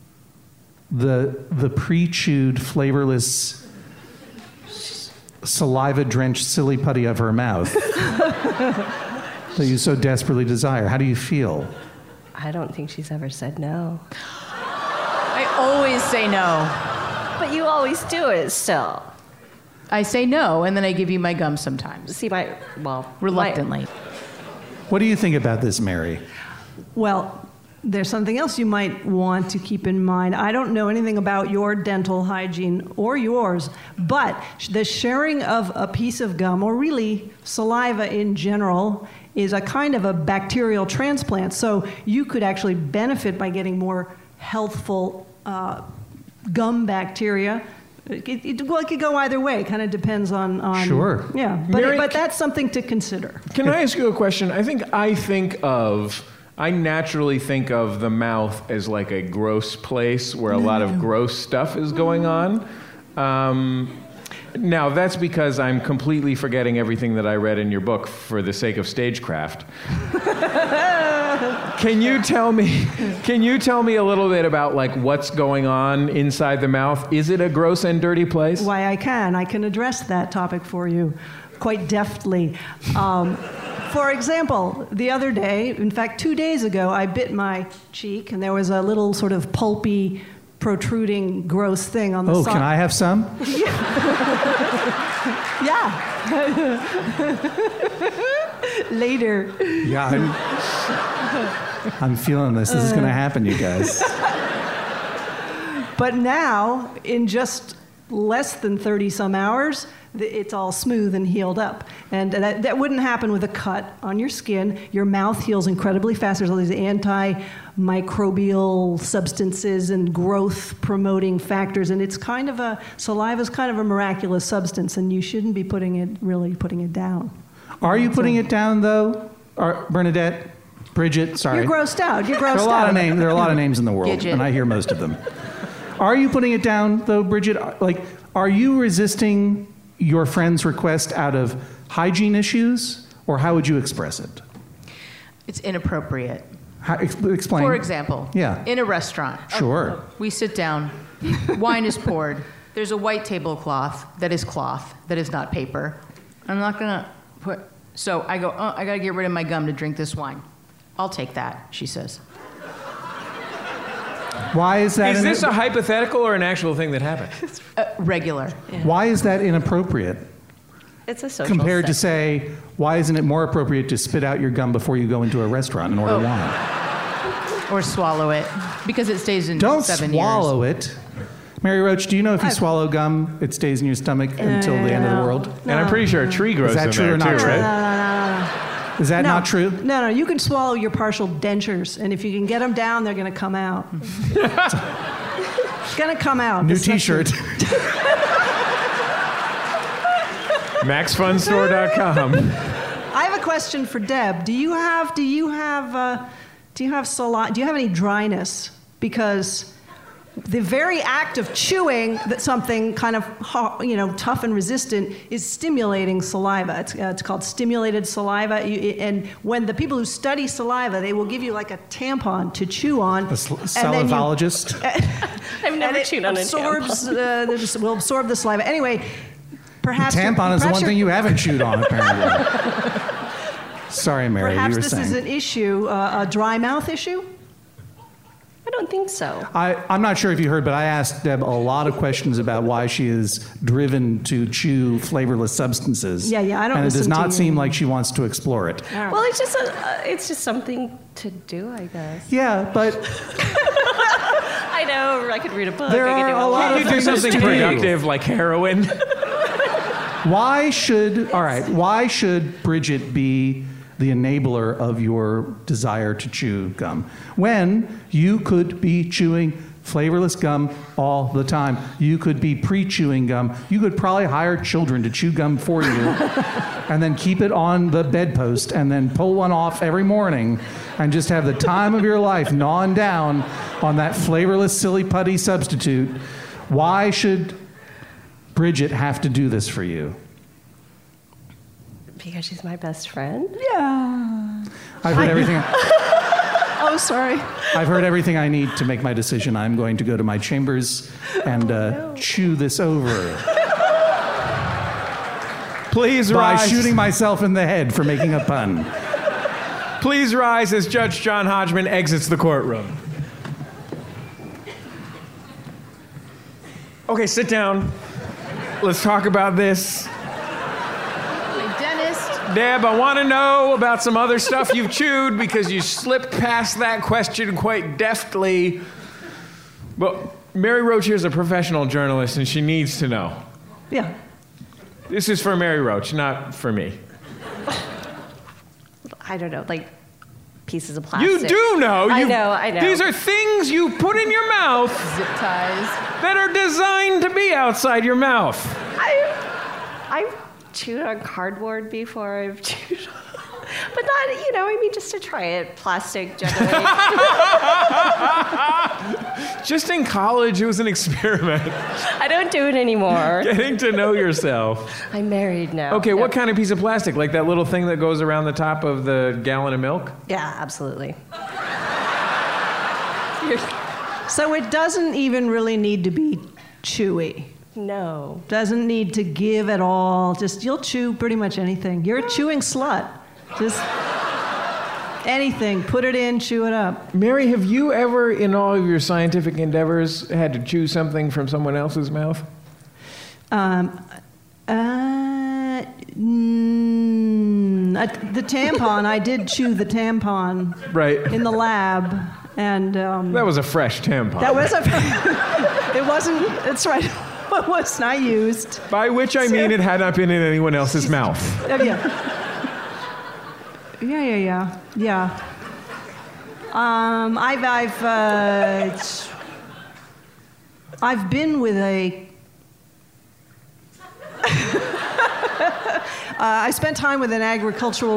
B: the pre-chewed, flavorless, saliva-drenched silly putty of her mouth that you so desperately desire? How do you feel?
W: I don't think she's ever said no.
U: I always say no.
W: But you always do it still.
U: I say no, and then I give you my gum sometimes.
W: See,
U: reluctantly.
B: What do you think about this, Mary?
F: Well, there's something else you might want to keep in mind. I don't know anything about your dental hygiene or yours, but the sharing of a piece of gum, or really saliva in general, is a kind of a bacterial transplant. So you could actually benefit by getting more healthful gum bacteria. It could go either way. It kind of depends on
B: Sure.
F: Yeah, but that's something to consider.
C: Can I ask you a question? I naturally think of the mouth as like a gross place where a lot of gross stuff is going on. Now, that's because I'm completely forgetting everything that I read in your book for the sake of stagecraft. Can you tell me a little bit about like what's going on inside the mouth? Is it a gross and dirty place?
F: Why, I can address that topic for you quite deftly. For example, the other day, in fact 2 days ago, I bit my cheek and there was a little sort of pulpy, protruding, gross thing on the side.
B: Oh, can I have some?
F: Yeah. Later.
B: Yeah, I'm feeling this. This is going to happen, you guys.
F: But now, in just less than 30 some hours, it's all smooth and healed up. And that wouldn't happen with a cut on your skin. Your mouth heals incredibly fast. There's all these antimicrobial substances and growth promoting factors. And saliva's kind of a miraculous substance, and you shouldn't be putting it down.
B: Are you putting it down, though? Bernadette? Bridget? Sorry.
F: You're grossed out. There are
B: a lot of names in the world,
U: Gidget.
B: and I hear most of them. Are you putting it down, though, Bridget? Like, are you resisting your friend's request out of hygiene issues, or how would you express it?
U: It's inappropriate.
B: Explain.
U: For example, in a restaurant.
B: Sure.
U: We sit down, wine is poured. There's a white tablecloth that is not paper. I'm not gonna put, so I go, I gotta get rid of my gum to drink this wine. I'll take that, she says.
B: Why is that?
C: Is this a hypothetical or an actual thing that happened?
U: Regular.
W: Yeah.
B: Why is that inappropriate?
W: It's a social
B: compared to
W: setting.
B: say, why isn't it more appropriate to spit out your gum before you go into a restaurant and order wine?
U: Or swallow it, because it stays in 7 years.
B: Don't swallow it. Mary Roach, do you know if you swallow gum, it stays in your stomach until the end of the world?
C: And I'm pretty sure a tree grows in there, too, right?
F: Is that true or not true?
B: No. Is that not true?
F: No, you can swallow your partial dentures, and if you can get them down, they're going to come out. It's gonna come out.
B: New
F: This section.
B: T-shirt.
A: MaxFunStore.com.
F: I have a question for Deb. Do you have any dryness? Because the very act of chewing that something kind of tough and resistant is stimulating saliva. It's called stimulated saliva. And when the people who study saliva, they will give you like a tampon to chew on.
B: A salivologist.
W: I've never chewed on a tampon.
F: Will absorb the saliva. Anyway, perhaps
B: the tampon is the one thing you haven't chewed on, apparently. Sorry, Mary,
F: perhaps
B: you were
F: this
B: saying.
F: is an issue, a dry mouth issue?
W: I don't think so.
B: I'm not sure if you heard, but I asked Deb a lot of questions about why she is driven to chew flavorless substances.
F: Yeah, I don't
B: And it does
F: listen to
B: not
F: you.
B: seem like she wants to explore it.
W: Well, it's just something to do, I guess.
B: Yeah, but
W: I know. I could read a book.
B: There
W: I could
B: are
W: do
B: a lot
W: lot
B: of
A: You do
B: things
A: something
B: to do.
A: productive like heroin.
B: why should Bridget be the enabler of your desire to chew gum when you could be chewing flavorless gum all the time? You could be pre-chewing gum. You could probably hire children to chew gum for you and then keep it on the bedpost and then pull one off every morning and just have the time of your life gnawing down on that flavorless silly putty substitute. Why should Bridget have to do this for you?
W: Because she's my best friend?
F: Yeah.
B: I've heard everything.
F: Oh, sorry.
B: I've heard everything I need to make my decision. I'm going to go to my chambers and chew this over.
A: Please
B: by
A: rise.
B: shooting myself in the head for making a pun.
A: Please rise as Judge John Hodgman exits the courtroom. Okay, sit down. Let's talk about this. Deb, I want to know about some other stuff you've chewed because you slipped past that question quite deftly. But Mary Roach here is a professional journalist and she needs to know.
F: Yeah.
A: This is for Mary Roach, not for me.
W: I don't know, like pieces of plastic.
A: You do know.
W: I know.
A: These are things you put in your mouth.
U: Zip ties.
A: That are designed to be outside your mouth.
W: I've chewed on cardboard before. I've chewed on, but not, just to try it. Plastic, generally.
A: Just in college, it was an experiment.
W: I don't do it anymore.
A: Getting to know yourself.
W: I'm married now.
A: Okay, what kind of piece of plastic? Like that little thing that goes around the top of the gallon of milk?
W: Yeah, absolutely.
F: So it doesn't even really need to be chewy.
W: No.
F: Doesn't need to give at all. Just, you'll chew pretty much anything. You're a chewing slut. Just anything. Put it in, chew it up.
A: Mary, have you ever, in all of your scientific endeavors, had to chew something from someone else's mouth?
F: The tampon, I did chew the tampon.
A: Right.
F: In the lab. And
A: that was a fresh tampon.
F: That was it wasn't, that's right. It was not used.
A: By which I mean it had not been in anyone else's mouth.
F: Yeah. I've been with a. I spent time with an agricultural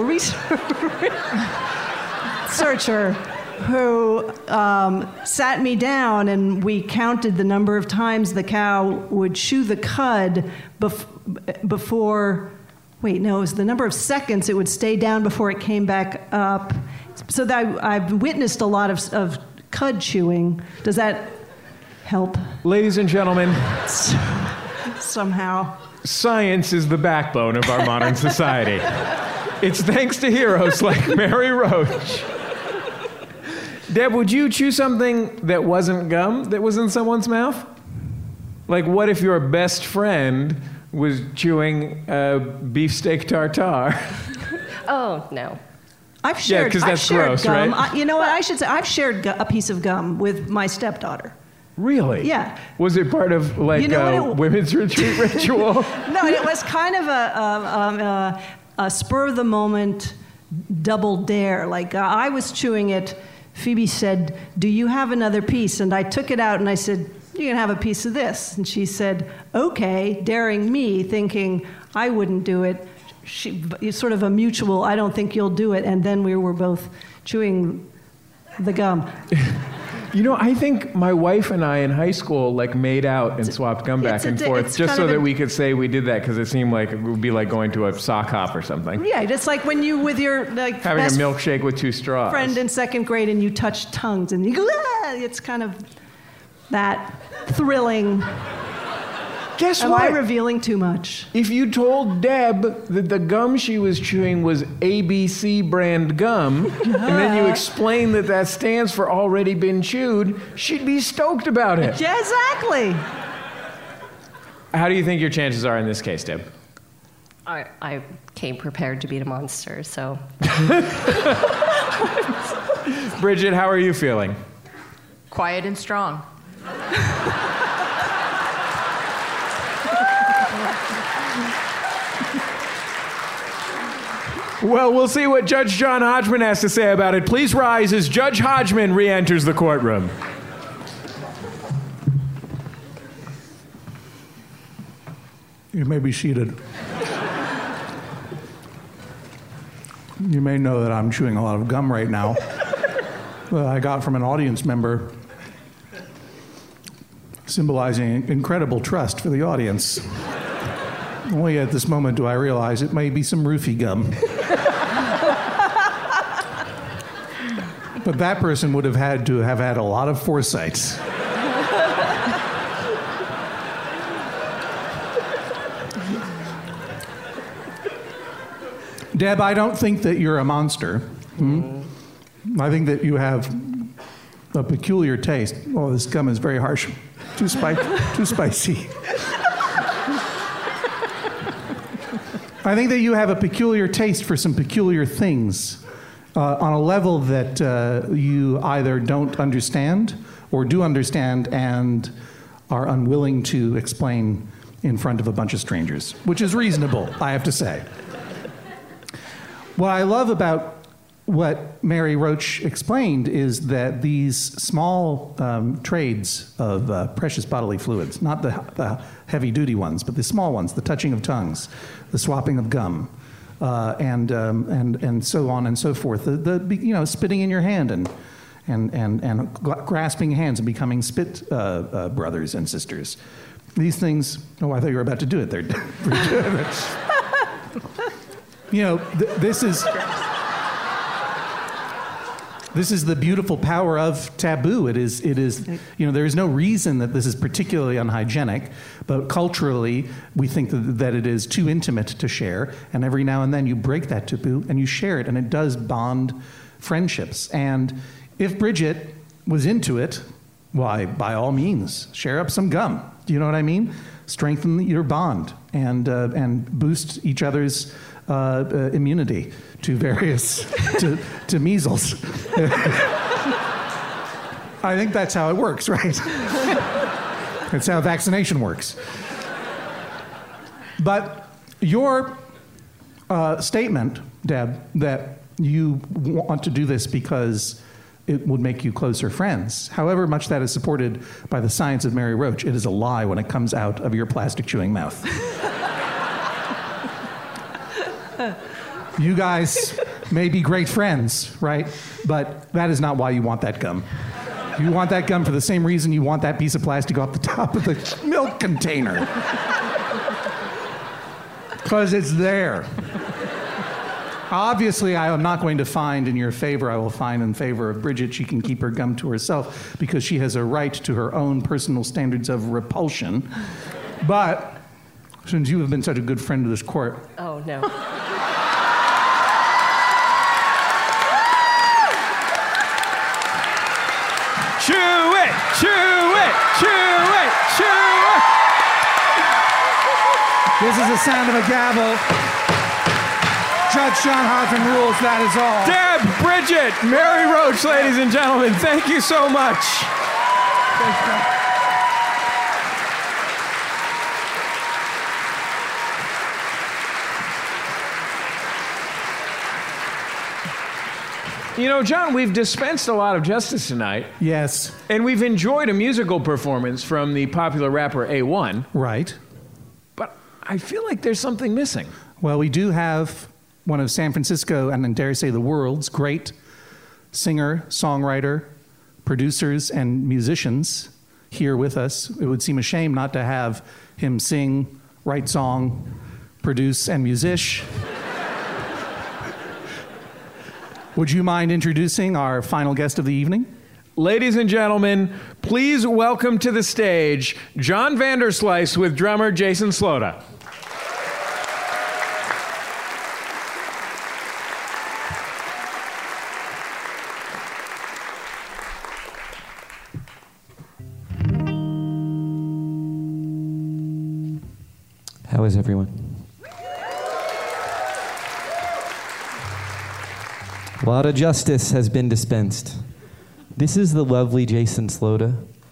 F: researcher who sat me down and we counted the number of times the cow would chew the cud before, it was the number of seconds it would stay down before it came back up. So that I've witnessed a lot of cud chewing. Does that help?
A: Ladies and gentlemen.
F: Somehow.
A: Science is the backbone of our modern society. It's thanks to heroes like Mary Roach. Deb, would you chew something that wasn't gum that was in someone's mouth? Like, what if your best friend was chewing beefsteak tartare?
W: Oh, no.
F: I've shared,
A: because that's gross,
F: gum.
A: right?
F: You know what? I should say I've shared a piece of gum with my stepdaughter.
A: Really?
F: Yeah.
A: Was it part of like a women's retreat ritual?
F: No, it was kind of a spur of the moment double dare. Like I was chewing it. Phoebe said, "Do you have another piece?" And I took it out and I said, you can have a piece of this. And she said, okay, daring me, thinking I wouldn't do it. It's sort of a mutual, I don't think you'll do it. And then we were both chewing the gum.
C: You know, I think my wife and I in high school made out and swapped gum back and forth just so that we could say we did that, because it seemed like it would be like going to a sock hop or something.
F: Yeah, it's like when you with your
C: having a milkshake with 2 straws.
F: Friend in 2nd grade and you touch tongues and you go, ah! It's kind of that thrilling.
C: Guess
F: Am
C: what?
F: I revealing too much?
C: If you told Deb that the gum she was chewing was ABC brand gum, and then you explained that that stands for already been chewed, she'd be stoked about it.
F: Yeah, exactly.
C: How do you think your chances are in this case, Deb?
W: I came prepared to beat a monster, so.
C: Bridget, how are you feeling?
U: Quiet and strong.
C: Well, we'll see what Judge John Hodgman has to say about it. Please rise as Judge Hodgman re-enters the courtroom.
B: You may be seated. You may know that I'm chewing a lot of gum right now that I got from an audience member, symbolizing incredible trust for the audience. Only at this moment do I realize it may be some roofie gum. But that person would have had to have had a lot of foresight. Deb, I don't think that you're a monster. I think that you have a peculiar taste. Oh, this gum is very harsh. Too spicy. I think that you have a peculiar taste for some peculiar things on a level that you either don't understand or do understand and are unwilling to explain in front of a bunch of strangers, which is reasonable, I have to say. What I love about what Mary Roach explained is that these small trades of precious bodily fluids, not the heavy-duty ones, but the small ones, the touching of tongues, the swapping of gum, and so on and so forth, the spitting in your hand and grasping hands and becoming spit brothers and sisters. These things. Oh, I thought you were about to do it there. This is the beautiful power of taboo. It is, there is no reason that this is particularly unhygienic, but culturally, we think that it is too intimate to share, and every now and then you break that taboo and you share it, and it does bond friendships. And if Bridget was into it, why, by all means, share up some gum. Do you know what I mean? Strengthen your bond and boost each other's immunity to various, to measles. I think that's how it works, right? That's how vaccination works. But your statement, Deb, that you want to do this because it would make you closer friends, however much that is supported by the science of Mary Roach, it is a lie when it comes out of your plastic chewing mouth. You guys may be great friends, right? But that is not why you want that gum. You want that gum for the same reason you want that piece of plastic off the top of the milk container. Because it's there. Obviously, I am not going to find in your favor. I will find in favor of Bridget. She can keep her gum to herself because she has a right to her own personal standards of repulsion. But since you have been such a good friend to this court...
W: Oh, no.
C: Chew it! Chew it! Chew it! Chew it!
B: This is the sound of a gavel. Judge John Hodgman rules, that is all.
C: Deb, Bridget, Mary Roach, ladies and gentlemen, thank you so much. You know, John, we've dispensed a lot of justice tonight.
B: Yes.
C: And we've enjoyed a musical performance from the popular rapper A1.
B: Right.
C: But I feel like there's something missing.
B: Well, we do have one of San Francisco, and I dare say the world's great singer, songwriter, producers, and musicians here with us. It would seem a shame not to have him sing, write song, produce, and musish. Would you mind introducing our final guest of the evening?
C: Ladies and gentlemen, please welcome to the stage John Vanderslice with drummer Jason Slota.
D: How is everyone? A lot of justice has been dispensed. This is the lovely Jason Slota.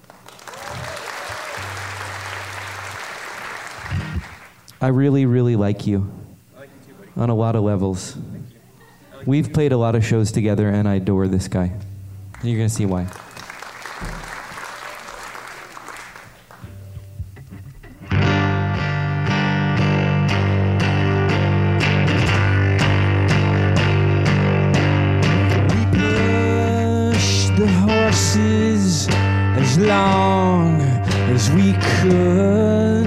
D: I really, really like you. I like you too, buddy. On a lot of levels. We've played a lot of shows together, and I adore this guy. And you're going to see why.
G: As long as we could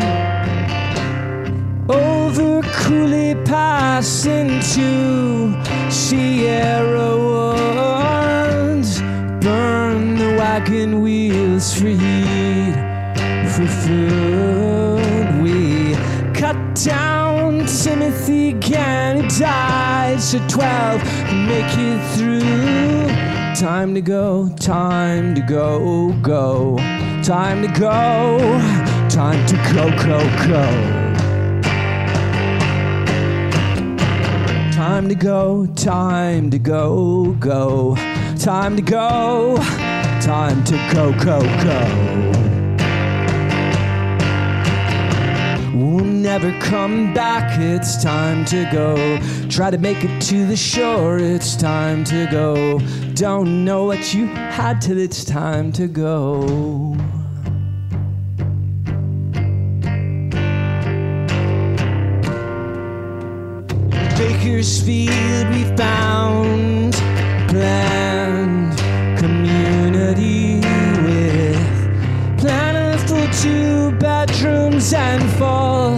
G: over Cooley Pass into Sierra Woods, burn the wagon wheels for heat, for food. We cut down Timothy Gann, who died so 12 can make it through. Time to go, time to go, go. Time to go, time to go, go, go. Time to go, time to go, go. Time to go, time to go, go, go. We'll never come back, it's time to go. Try to make it to the shore, it's time to go. Don't know what you had till it's time to go. Bakersfield we found planned community with plentiful 2 bedrooms and full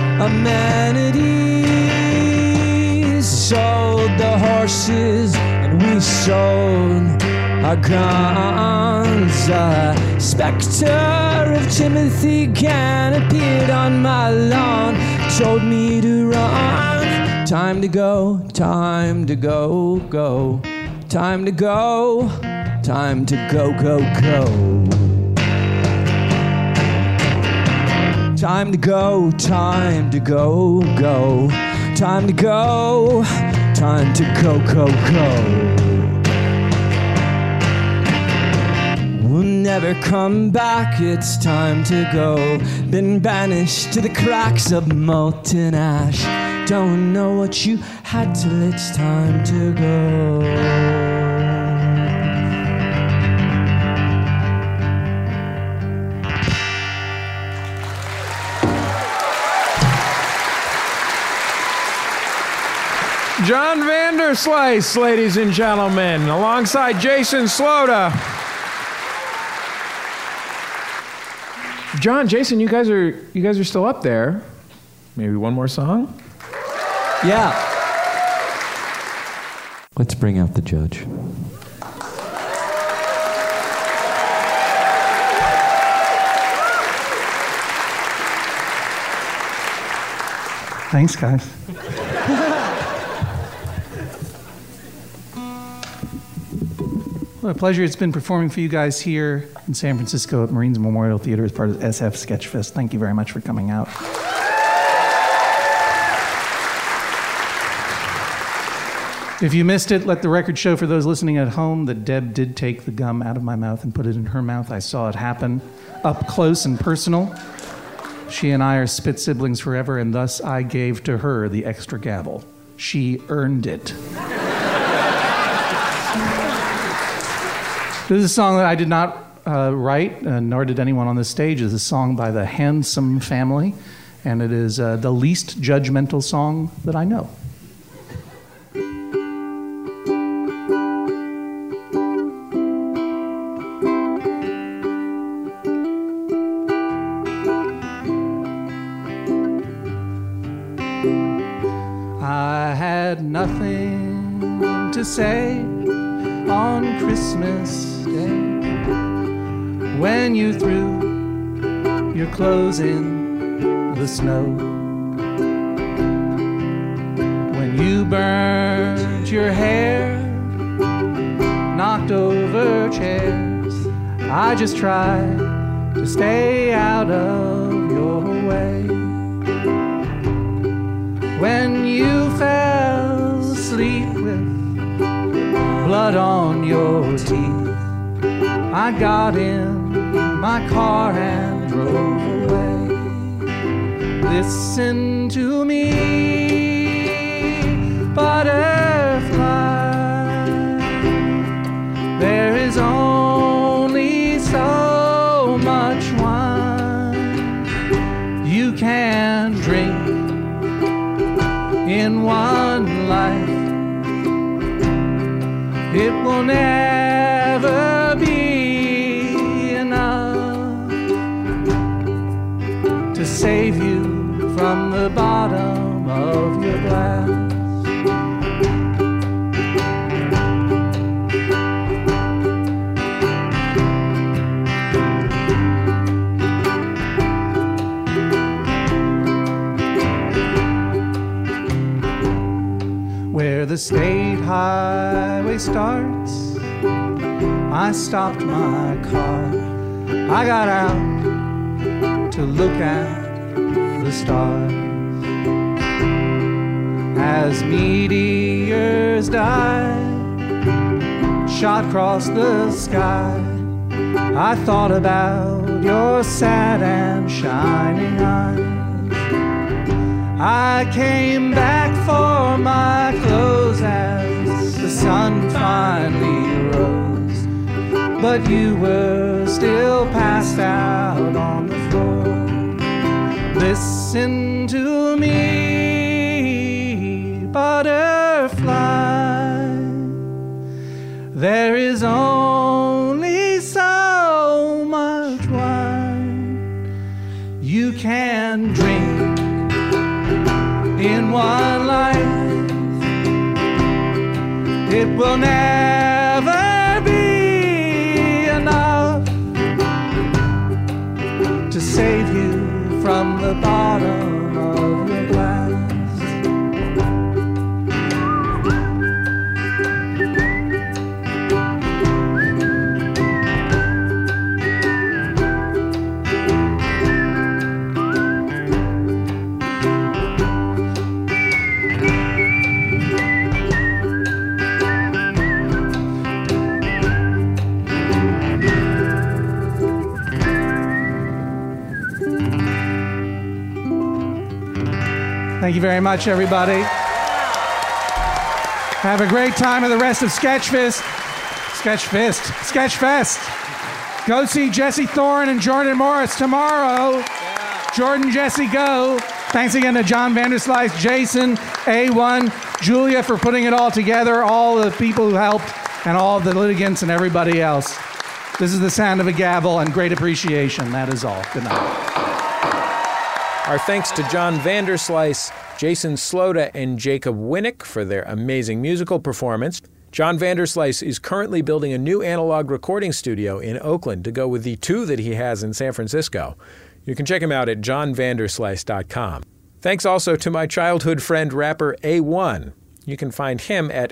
G: amenities. Sold the horses and we sold our guns. A specter of Timothy Gann appeared on my lawn, told me to run. Time to go, time to go, go. Time to go, time to go, go, go. Time to go, time to go, go. Time to go, time to go, go, go. We'll never come back, it's time to go. Been banished to the cracks of molten ash. Don't know what you had till it's time to go.
C: John Vanderslice, ladies and gentlemen, alongside Jason Slota. John, Jason, you guys are still up there. Maybe one more song?
D: Yeah. Let's bring out the judge.
B: Thanks, guys. What a pleasure it's been performing for you guys here in San Francisco at Marines Memorial Theater as part of SF Sketchfest. Thank you very much for coming out. If you missed it, let the record show for those listening at home that Deb did take the gum out of my mouth and put it in her mouth. I saw it happen up close and personal. She and I are spit siblings forever, and thus I gave to her the extra gavel. She earned it. This is a song that I did not write, nor did anyone on this stage. It's a song by the Handsome Family, and it is the least judgmental song that I know. I had nothing to say on Christmas Day when you threw your clothes in the snow, when you burned your hair, knocked over chairs. I just tried to stay out of your way. When you fell asleep with blood on your teeth, I got in my car and drove away. Listen to me, butterfly. There is only so much wine you can drink in one life. It will never be enough to save you from the bottom of your glass. Where the state highway starts, I stopped my car. I got out to look at the stars. As meteors died, shot across the sky, I thought about your sad and shining eyes. I came back for my clothes as the sun finally rose, but you were still passed out on the floor. Listen to me, butterfly. There is only so much wine you can drink in one life. It will never be enough to save you from the bottom of your glass. Thank you very much, everybody. Have a great time with the rest of Sketchfest. Go see Jesse Thorne and Jordan Morris tomorrow. Jordan, Jesse, go. Thanks again to John Vanderslice, Jason, A1, Julia for putting it all together, all the people who helped, and all the litigants and everybody else. This is the sound of a gavel and great appreciation. That is all. Good night.
A: Our thanks to John Vanderslice, Jason Slota, and Jacob Winnick for their amazing musical performance. John Vanderslice is currently building a new analog recording studio in Oakland to go with the 2 that he has in San Francisco. You can check him out at johnvanderslice.com. Thanks also to my childhood friend, rapper A1. You can find him at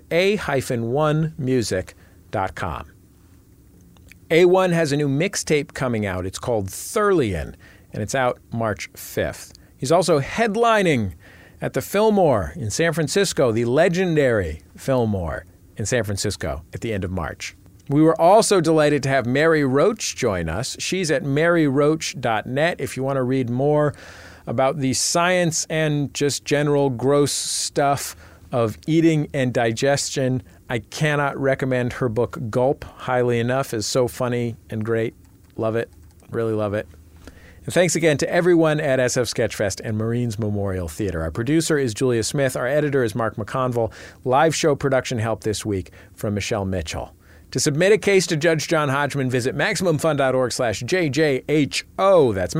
A: a-1music.com. A1 has a new mixtape coming out. It's called Thurlian, and it's out March 5th. He's also headlining at the Fillmore in San Francisco, the legendary Fillmore in San Francisco at the end of March. We were also delighted to have Mary Roach join us. She's at maryroach.net if you want to read more about the science and just general gross stuff of eating and digestion. I cannot recommend her book Gulp highly enough. It's so funny and great. Love it. Really love it. And thanks again to everyone at SF Sketchfest and Marines Memorial Theater. Our producer is Julia Smith. Our editor is Mark McConville. Live show production help this week from Michelle Mitchell. To submit a case to Judge John Hodgman, visit MaximumFun.org/JJHO. That's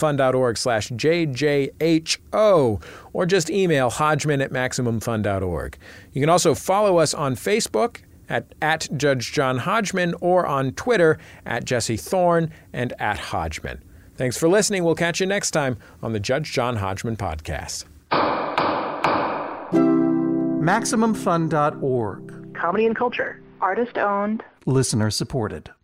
A: MaximumFun.org/JJHO. Or just email Hodgman@MaximumFun.org. You can also follow us on Facebook at Judge John Hodgman or on Twitter at Jesse Thorne and at Hodgman. Thanks for listening. We'll catch you next time on the Judge John Hodgman podcast.
B: MaximumFun.org.
H: Comedy and culture. Artist owned.
B: Listener supported.